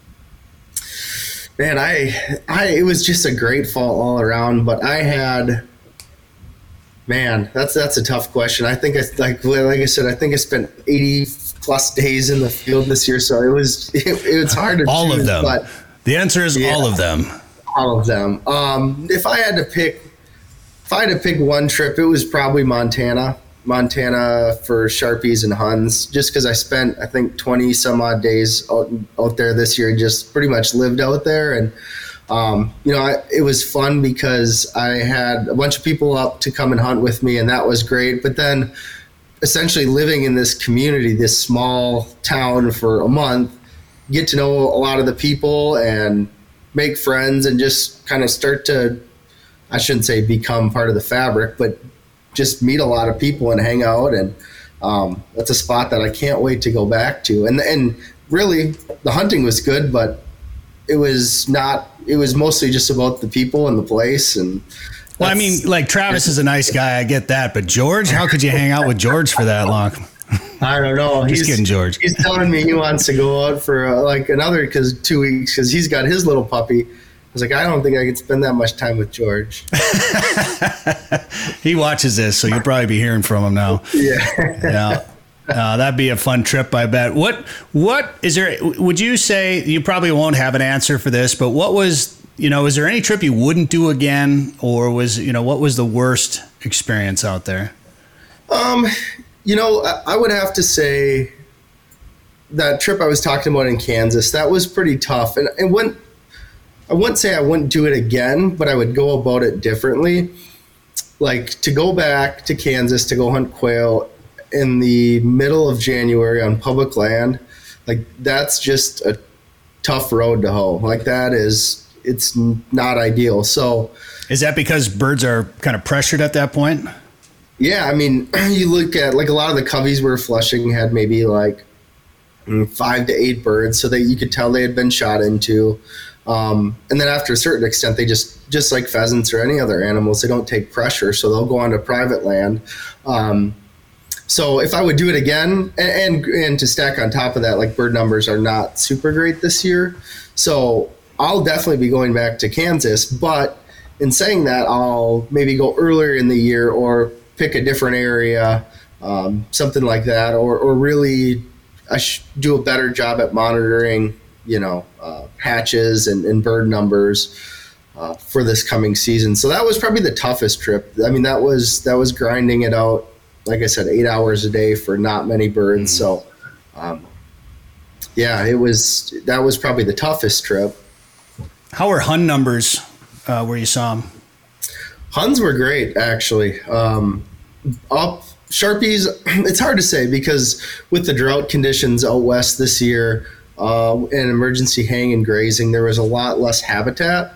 Man, I, I, it was just a great fall all around, but I had, man, that's, that's a tough question. I think I, like, like I said, I think I spent eighty plus days in the field this year. So it was, it, it was hard to all choose, of them. But the answer is yeah, all of them. All of them. Um, if I had to pick, if I had to pick one trip, it was probably Montana. Montana for Sharpies and Huns, just because I spent I think twenty some odd days out, out there this year, just pretty much lived out there. And um, you know I, it was fun because I had a bunch of people up to come and hunt with me, and that was great. But then essentially living in this community, this small town for a month, get to know a lot of the people and make friends and just kind of start to, I shouldn't say become part of the fabric, but just meet a lot of people and hang out. And um, that's a spot that I can't wait to go back to. And and really the hunting was good, but it was not, it was mostly just about the people and the place. And well, I mean, like Travis is a nice guy. I get that. But George, how could you hang out with George for that long? I don't know. Just he's, kidding, George. He's telling me he wants to go out for uh, like another cause two weeks because he's got his little puppy. I was like, I don't think I could spend that much time with George. He watches this, so you'll probably be hearing from him now. Yeah. Yeah. Uh, that'd be a fun trip, I bet. What, what is there, would you say, you probably won't have an answer for this, but what was, you know, is there any trip you wouldn't do again, or was, you know, what was the worst experience out there? Um, you know, I, I would have to say that trip I was talking about in Kansas, that was pretty tough. And, and when, I wouldn't say I wouldn't do it again, but I would go about it differently. Like to go back to Kansas to go hunt quail in the middle of January on public land, like that's just a tough road to hoe. Like that is, it's not ideal. So is that because birds are kind of pressured at that point? Yeah. I mean, you look at like a lot of the coveys we're flushing had maybe like five to eight birds so that you could tell they had been shot into. Um, and then after a certain extent, they just, just like pheasants or any other animals, they don't take pressure. So they'll go onto private land. Um, so if I would do it again and, and, and to stack on top of that, like bird numbers are not super great this year. So I'll definitely be going back to Kansas, but in saying that, I'll maybe go earlier in the year or pick a different area, um, something like that, or, or really I should do a better job at monitoring, you know, uh, hatches and, and bird numbers uh, for this coming season. So that was probably the toughest trip. I mean, that was that was grinding it out, like I said, eight hours a day for not many birds. So, um, yeah, it was that was probably the toughest trip. How were Hun numbers uh, where you saw them? Huns were great, actually. Um, up Sharpies, it's hard to say because with the drought conditions out west this year, uh, and emergency hang and grazing, there was a lot less habitat.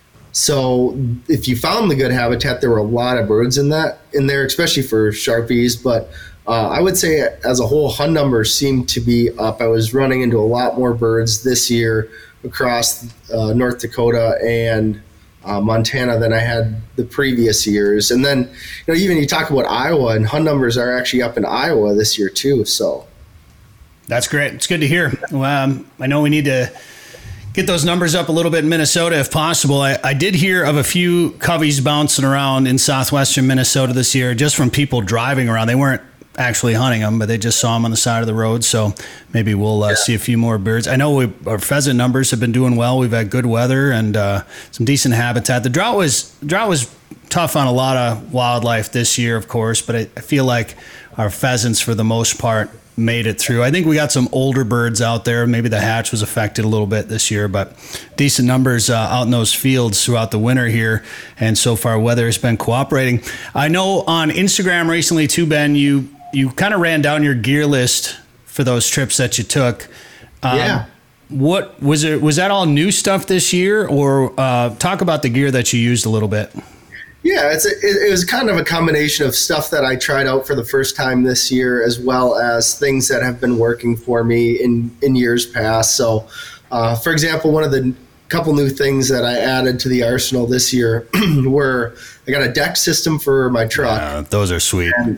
So if you found the good habitat, there were a lot of birds in that in there, especially for Sharpies. But uh, I would say as a whole, Hun numbers seemed to be up. I was running into a lot more birds this year across uh, North Dakota and uh, Montana than I had the previous years. And then, you know, even you talk about Iowa, and Hun numbers are actually up in Iowa this year too. So that's great. It's good to hear. Um, I know we need to get those numbers up a little bit in Minnesota if possible. I, I did hear of a few coveys bouncing around in southwestern Minnesota this year just from people driving around. They weren't actually hunting them, but they just saw them on the side of the road. So maybe we'll uh, yeah. see a few more birds. I know we, our pheasant numbers have been doing well. We've had good weather and uh, some decent habitat. The drought was drought was tough on a lot of wildlife this year, of course, but I, I feel like our pheasants, for the most part, made it through. I think we got some older birds out there. Maybe the hatch was affected a little bit this year, but decent numbers uh, out in those fields throughout the winter here. And so far, weather has been cooperating. I know on Instagram recently too, Ben, you you kind of ran down your gear list for those trips that you took. Um, yeah. What was it? Was that all new stuff this year, or uh, talk about the gear that you used a little bit? Yeah, it's a, it, it was kind of a combination of stuff that I tried out for the first time this year, as well as things that have been working for me in, in years past. So, uh, for example, one of the couple new things that I added to the arsenal this year were I got a deck system for my truck. Yeah, those are sweet. And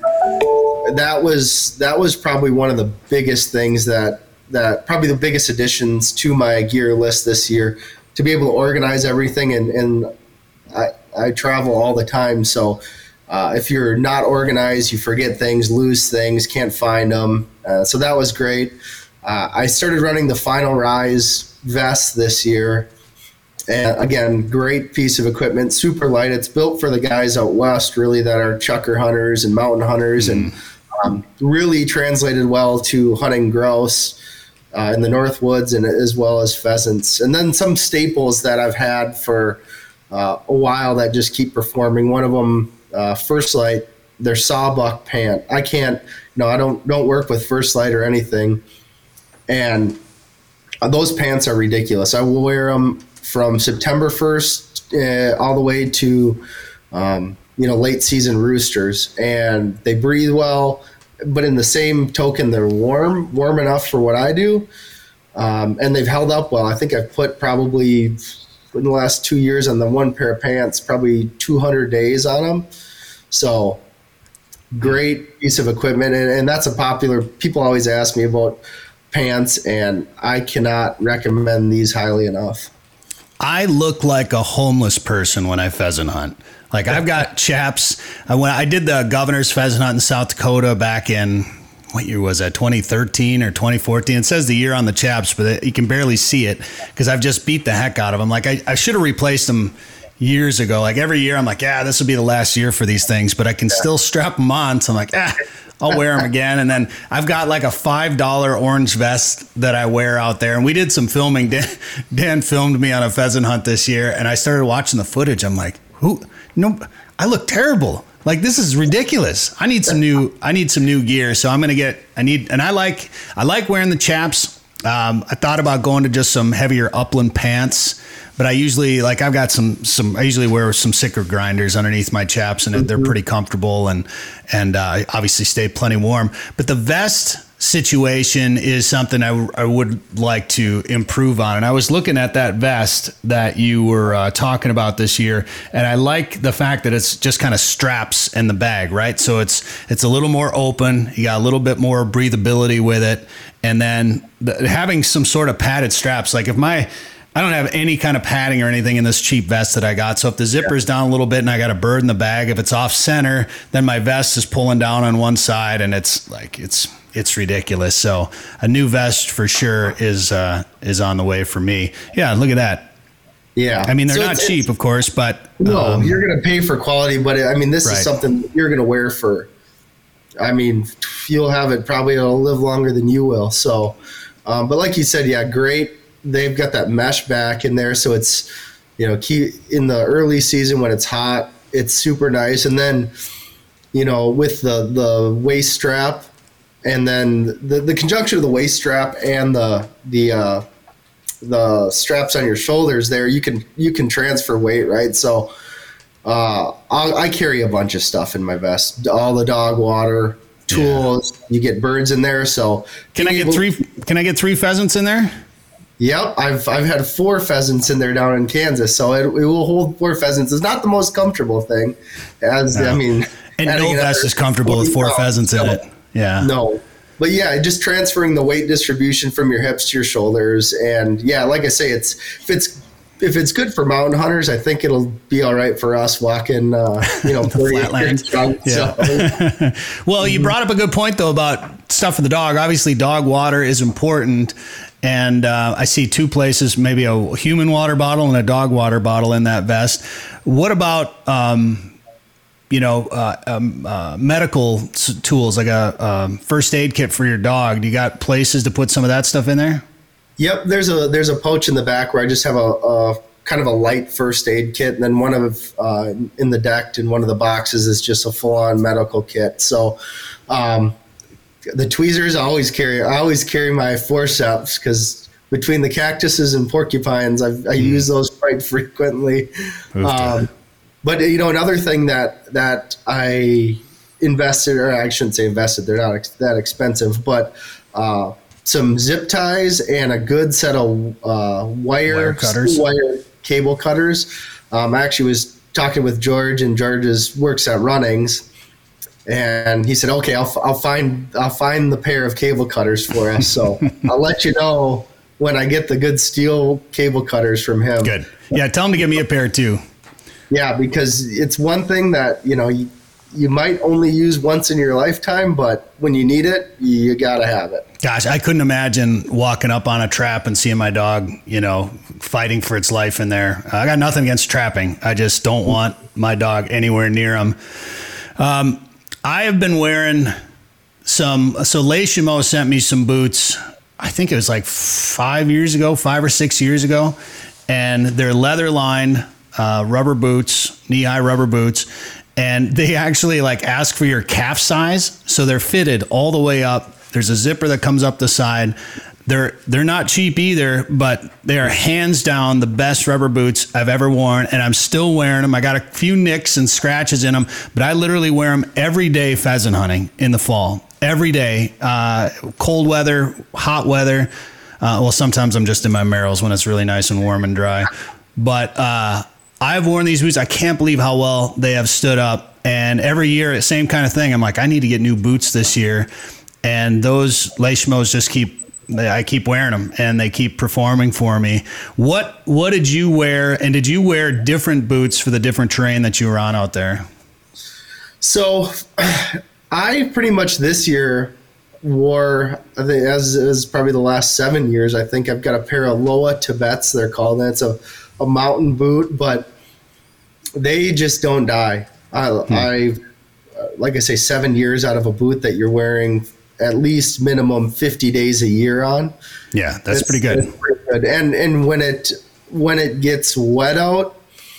that was that was probably one of the biggest things that that probably the biggest additions to my gear list this year, to be able to organize everything and and I. I travel all the time, so uh, if you're not organized, you forget things, lose things, can't find them. Uh, so that was great. Uh, I started running the Final Rise vest this year. And again, great piece of equipment, super light. It's built for the guys out west, really, that are chucker hunters and mountain hunters, mm. and um, really translated well to hunting grouse uh, in the North Woods and as well as pheasants. And then some staples that I've had for Uh, a while that just keep performing. One of them, uh, First Light, their sawbuck pant. I can't, you know, I don't don't work with First Light or anything, and uh, those pants are ridiculous. I will wear them from September first uh, all the way to, um, you know, late season roosters, and they breathe well. But in the same token, they're warm, warm enough for what I do, um, and they've held up well. I think I've put probably in the last two years on the one pair of pants, probably two hundred days on them. So great piece of equipment. And, and that's a popular, people always ask me about pants, and I cannot recommend these highly enough. I look like a homeless person when I pheasant hunt. Like I've got chaps. I went, I did the governor's pheasant hunt in South Dakota back in, what year was that? twenty thirteen or twenty fourteen. It says the year on the chaps, but you can barely see it because I've just beat the heck out of them. Like I, I should have replaced them years ago. Like every year I'm like, yeah, this will be the last year for these things, but I can still strap them on. So I'm like, ah, I'll wear them again. And then I've got like a five dollar orange vest that I wear out there. And we did some filming. Dan, Dan filmed me on a pheasant hunt this year, and I started watching the footage. I'm like, who? No, I look terrible. Like, this is ridiculous. I need some new, I need some new gear. So I'm going to get, I need, and I like, I like wearing the chaps. Um, I thought about going to just some heavier upland pants, but I usually, like, I've got some, some, I usually wear some sicker grinders underneath my chaps, and they're pretty comfortable, and, and, uh, obviously stay plenty warm. But the vest situation is something I, w- I would like to improve on. And I was looking at that vest that you were uh, talking about this year, and I like the fact that it's just kind of straps in the bag, right? So it's, it's a little more open. You got a little bit more breathability with it. And then the, having some sort of padded straps, like if my, I don't have any kind of padding or anything in this cheap vest that I got. So if the zipper's down a little bit and I got a bird in the bag, if it's off center, then my vest is pulling down on one side, and it's like, it's, it's ridiculous. So a new vest for sure is, uh, is on the way for me. Yeah. Look at that. Yeah. I mean, they're so not it's, cheap, it's, of course, but no, um, you're going to pay for quality, but I mean, this right. is something you're going to wear for, I mean, you'll have it probably, it'll live longer than you will. So, um, but like you said, yeah, great. They've got that mesh back in there. So it's, you know, key in the early season when it's hot, it's super nice. And then, you know, with the, the waist strap, and then the, the conjunction of the waist strap and the, the, uh, the straps on your shoulders there, you can, you can transfer weight, right? So, uh, I'll, I carry a bunch of stuff in my vest, all the dog water, tools, yeah. You get birds in there. So can I get three, can I get three pheasants in there? Yep, I've I've had four pheasants in there down in Kansas, so it, it will hold four pheasants. It's not the most comfortable thing, as no. I mean, and no vest is comfortable with four pheasants in it. Yeah, no, but yeah, just transferring the weight distribution from your hips to your shoulders, and yeah, like I say, it's if it's if it's good for mountain hunters, I think it'll be all right for us walking, uh, you know, the flatlands. Yeah. So. Well, you brought up a good point though about stuff for the dog. Obviously, dog water is important. And uh, I see two places, maybe a human water bottle and a dog water bottle in that vest. What about, um, you know, uh, um, uh, medical s- tools, like a um, first aid kit for your dog? Do you got places to put some of that stuff in there? Yep, there's a there's a pouch in the back where I just have a, a kind of a light first aid kit, and then one of uh, in the deck in one of the boxes is just a full on medical kit. So. Um, The tweezers, I always carry. I always carry my forceps because between the cactuses and porcupines, I've, I mm. use those quite frequently. Um, but you know, another thing that that I invested, or I shouldn't say invested, they're not ex- that expensive, but uh, some zip ties and a good set of uh, wire, wire cutters, wire cable cutters. Um, I actually was talking with George, and George's works at Runnings. And he said, "Okay, I'll I'll find I'll find the pair of cable cutters for us. So I'll let you know when I get the good steel cable cutters from him." Good. Yeah, tell him to give me a pair too. Yeah, because it's one thing that you know you, you might only use once in your lifetime, but when you need it, you gotta have it. Gosh, I couldn't imagine walking up on a trap and seeing my dog, you know, fighting for its life in there. I got nothing against trapping. I just don't want my dog anywhere near them. Um, I have been wearing some, so Lashimo sent me some boots, I think it was like five years ago, five or six years ago, and they're leather lined uh, rubber boots, knee-high rubber boots, and they actually like ask for your calf size, so they're fitted all the way up. There's a zipper that comes up the side. They're they're not cheap either, but they are hands down the best rubber boots I've ever worn, and I'm still wearing them. I got a few nicks and scratches in them, but I literally wear them every day pheasant hunting in the fall. Every day, uh, cold weather, hot weather. Uh, well, sometimes I'm just in my Merrells when it's really nice and warm and dry. But uh, I've worn these boots. I can't believe how well they have stood up. And every year, same kind of thing. I'm like, I need to get new boots this year. And those Leishmos just keep, I keep wearing them and they keep performing for me. What, what did you wear? And did you wear different boots for the different terrain that you were on out there? So I pretty much this year wore, I think as is probably the last seven years, I think I've got a pair of Loa Tibets, they're called. And it's a, a mountain boot, but they just don't die. I, hmm. I, like I say, seven years out of a boot that you're wearing at least minimum fifty days a year on. Yeah, that's it's, pretty good. It's pretty good. And and when it when it gets wet out,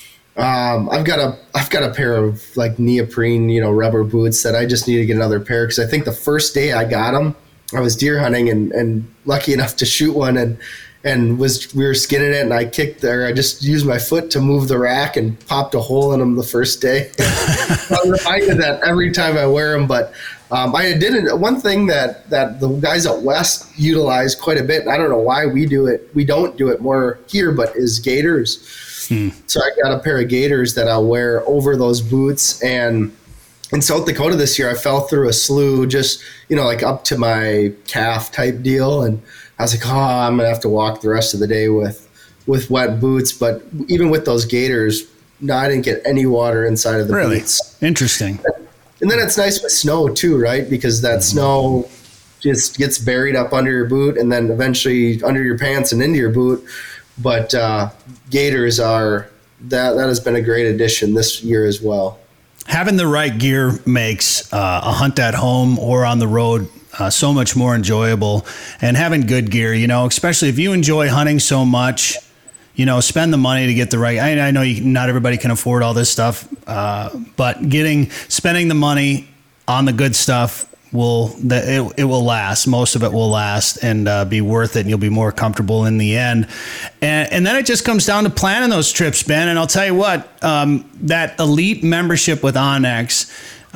um, I've got a I've got a pair of like neoprene, you know, rubber boots that I just need to get another pair, because I think the first day I got them, I was deer hunting and, and lucky enough to shoot one, and and was we were skinning it, and I kicked there. I just used my foot to move the rack and popped a hole in them the first day. I'm reminded that every time I wear them, but. Um, I did one thing that, that the guys out west utilize quite a bit. And I don't know why we do it. We don't do it more here, but is gaiters. Hmm. So I got a pair of gaiters that I'll wear over those boots. And in South Dakota this year, I fell through a slough, just, you know, like up to my calf type deal. And I was like, oh, I'm going to have to walk the rest of the day with, with wet boots. But even with those gaiters, no, I didn't get any water inside of the really? boots. Interesting. And then it's nice with snow too, right? Because that snow just gets buried up under your boot and then eventually under your pants and into your boot. But uh, gaiters are, that that has been a great addition this year as well. Having the right gear makes uh, a hunt at home or on the road uh, so much more enjoyable. And having good gear, you know, especially if you enjoy hunting so much, you know, spend the money to get the right. I, I know you, not everybody can afford all this stuff, uh, but getting spending the money on the good stuff will that it, it will last. Most of it will last and uh, be worth it, and you'll be more comfortable in the end. And, and then it just comes down to planning those trips, Ben. And I'll tell you what, um, that elite membership with onX.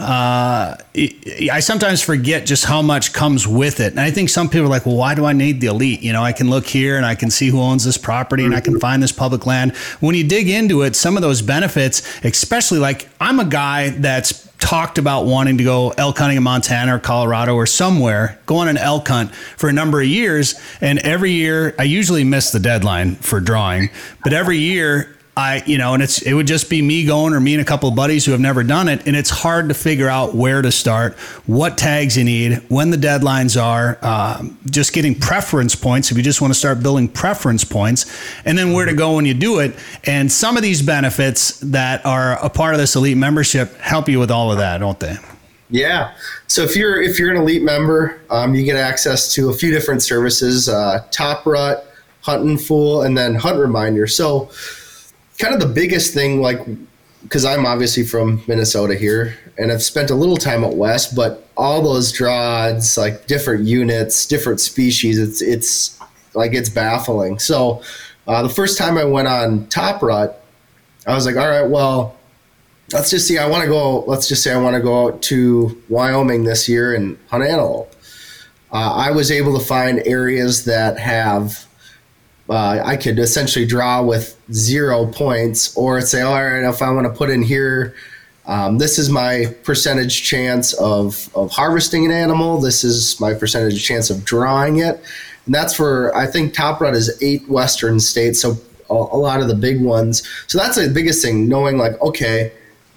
Uh, I sometimes forget just how much comes with it. And I think some people are like, well, why do I need the elite? You know, I can look here and I can see who owns this property and I can find this public land. When you dig into it, some of those benefits, especially like I'm a guy that's talked about wanting to go elk hunting in Montana or Colorado or somewhere, go on an elk hunt for a number of years. And every year I usually miss the deadline for drawing, but every year I, you know, and it's, it would just be me going or me and a couple of buddies who have never done it. And it's hard to figure out where to start, what tags you need, when the deadlines are, um, just getting preference points if you just want to start building preference points, and then where to go when you do it. And some of these benefits that are a part of this elite membership help you with all of that, don't they? Yeah. So if you're, if you're an elite member, um, you get access to a few different services, uh, Top Rut, Huntin' Fool, and then Hunt Reminder. So kind of the biggest thing, like, because I'm obviously from Minnesota here and I've spent a little time out west, but all those draws, like different units, different species, it's it's like it's baffling. So uh, the first time I went on Top Rut, I was like, all right, well, let's just see. I want to go. Let's just say I want to go out to Wyoming this year and hunt antelope. Uh, I was able to find areas that have. Uh, I could essentially draw with zero points, or say, all right, if I want to put in here, um, this is my percentage chance of, of harvesting an animal. This is my percentage chance of drawing it. And that's for, I think Top Rut is eight Western states, so a, a lot of the big ones. So that's the biggest thing, knowing like, okay,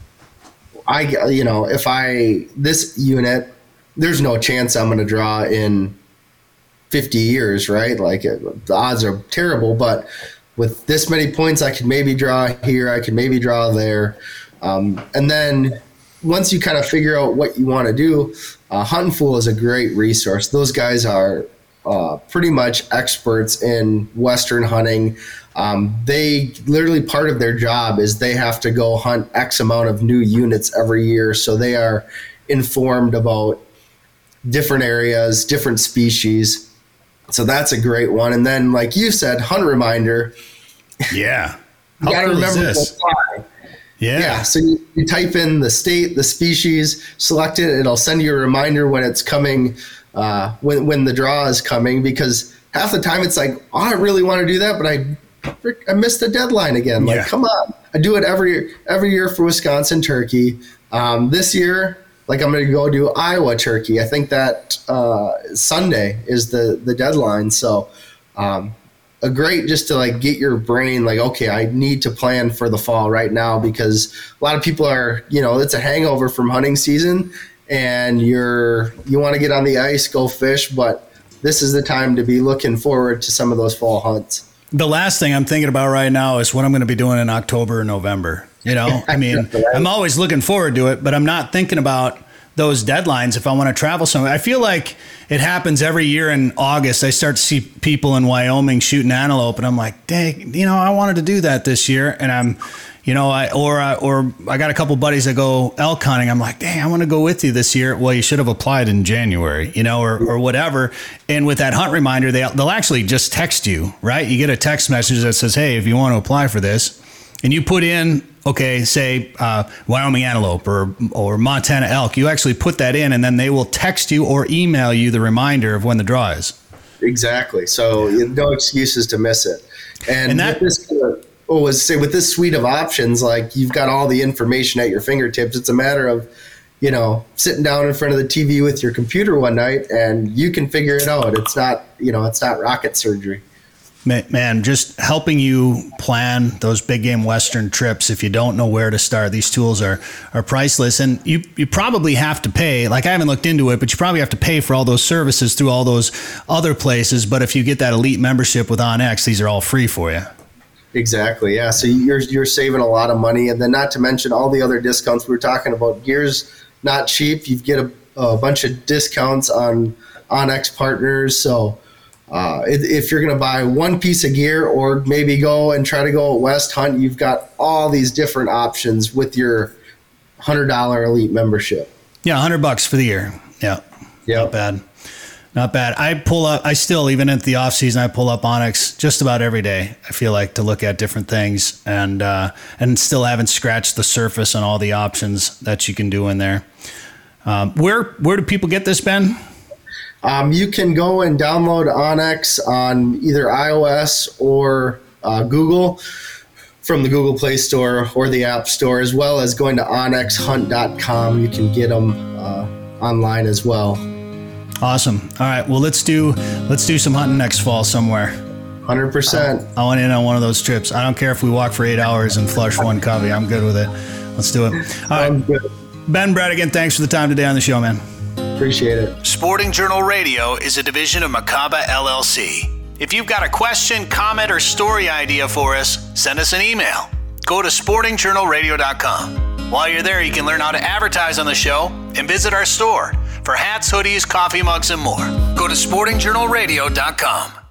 I, you know, if I, this unit, there's no chance I'm going to draw in fifty years, right? Like it, the odds are terrible, but with this many points, I could maybe draw here, I could maybe draw there. Um, and then once you kind of figure out what you want to do, uh, Huntin' Fool is a great resource. Those guys are uh, pretty much experts in Western hunting. Um, they literally, part of their job is they have to go hunt X amount of new units every year. So they are informed about different areas, different species. So that's a great one. And then, like you said, Hunt Reminder. Yeah. You got to cool remember to apply. Yeah. Yeah. So you, you type in the state, the species, select it. It'll send you a reminder when it's coming, uh, when when the draw is coming. Because half the time it's like, oh, I really want to do that, but I I missed the deadline again. Like, yeah. come on. I do it every every year for Wisconsin turkey. Um, this year, like I'm going to go do Iowa turkey. I think that uh, Sunday is the the deadline. So, um, a great just to like get your brain like, okay, I need to plan for the fall right now, because a lot of people are, you know, it's a hangover from hunting season, and you're you want to get on the ice, go fish, but this is the time to be looking forward to some of those fall hunts. The last thing I'm thinking about right now is what I'm going to be doing in October or November. You know, I mean, I'm always looking forward to it, but I'm not thinking about those deadlines if I want to travel somewhere. I feel like it happens every year in August. I start to see people in Wyoming shooting antelope, and I'm like, dang, you know, I wanted to do that this year. And I'm, you know, I or I, or I got a couple buddies that go elk hunting. I'm like, dang, I want to go with you this year. Well, you should have applied in January, you know, or or whatever. And with that hunt reminder, they they'll actually just text you, right? You get a text message that says, hey, if you want to apply for this, and you put in, okay, say uh, Wyoming antelope or or Montana elk, you actually put that in, and then they will text you or email you the reminder of when the draw is. Exactly. So no excuses to miss it. And, and that with this, uh, was say with this suite of options, like you've got all the information at your fingertips. It's a matter of, you know, sitting down in front of the T V with your computer one night, and you can figure it out. It's not, you know, it's not rocket surgery. Man, just helping you plan those big game Western trips. If you don't know where to start, these tools are are priceless. And you, you probably have to pay, like I haven't looked into it, but you probably have to pay for all those services through all those other places. But if you get that elite membership with OnX, these are all free for you. Exactly. Yeah. So you're, you're saving a lot of money. And then not to mention all the other discounts we were talking about. Gear's not cheap. You get a, a bunch of discounts on OnX partners. So, Uh, if you're going to buy one piece of gear or maybe go and try to go at West Hunt, you've got all these different options with your one hundred dollars elite membership. Yeah, one hundred bucks for the year. Yeah. Yep. Not bad. Not bad. I pull up, I still, even at the off season, I pull up OnX just about every day, I feel like, to look at different things, and uh, and still haven't scratched the surface on all the options that you can do in there. Um, where where do people get this, Ben? Um, you can go and download OnX on either iOS or uh, Google from the Google Play Store or the App Store, as well as going to onx hunt dot com. You can get them uh, online as well. Awesome. All right. Well, let's do let's do some hunting next fall somewhere. one hundred percent. I, I want in on one of those trips. I don't care if we walk for eight hours and flush one covey. I'm good with it. Let's do it. All right. Ben Bradigan, thanks for the time today on the show, man. Appreciate it. Sporting Journal Radio is a division of Macaba L L C. If you've got a question, comment, or story idea for us, send us an email. Go to sporting journal radio dot com. While you're there, you can learn how to advertise on the show and visit our store for hats, hoodies, coffee mugs, and more. Go to sporting journal radio dot com.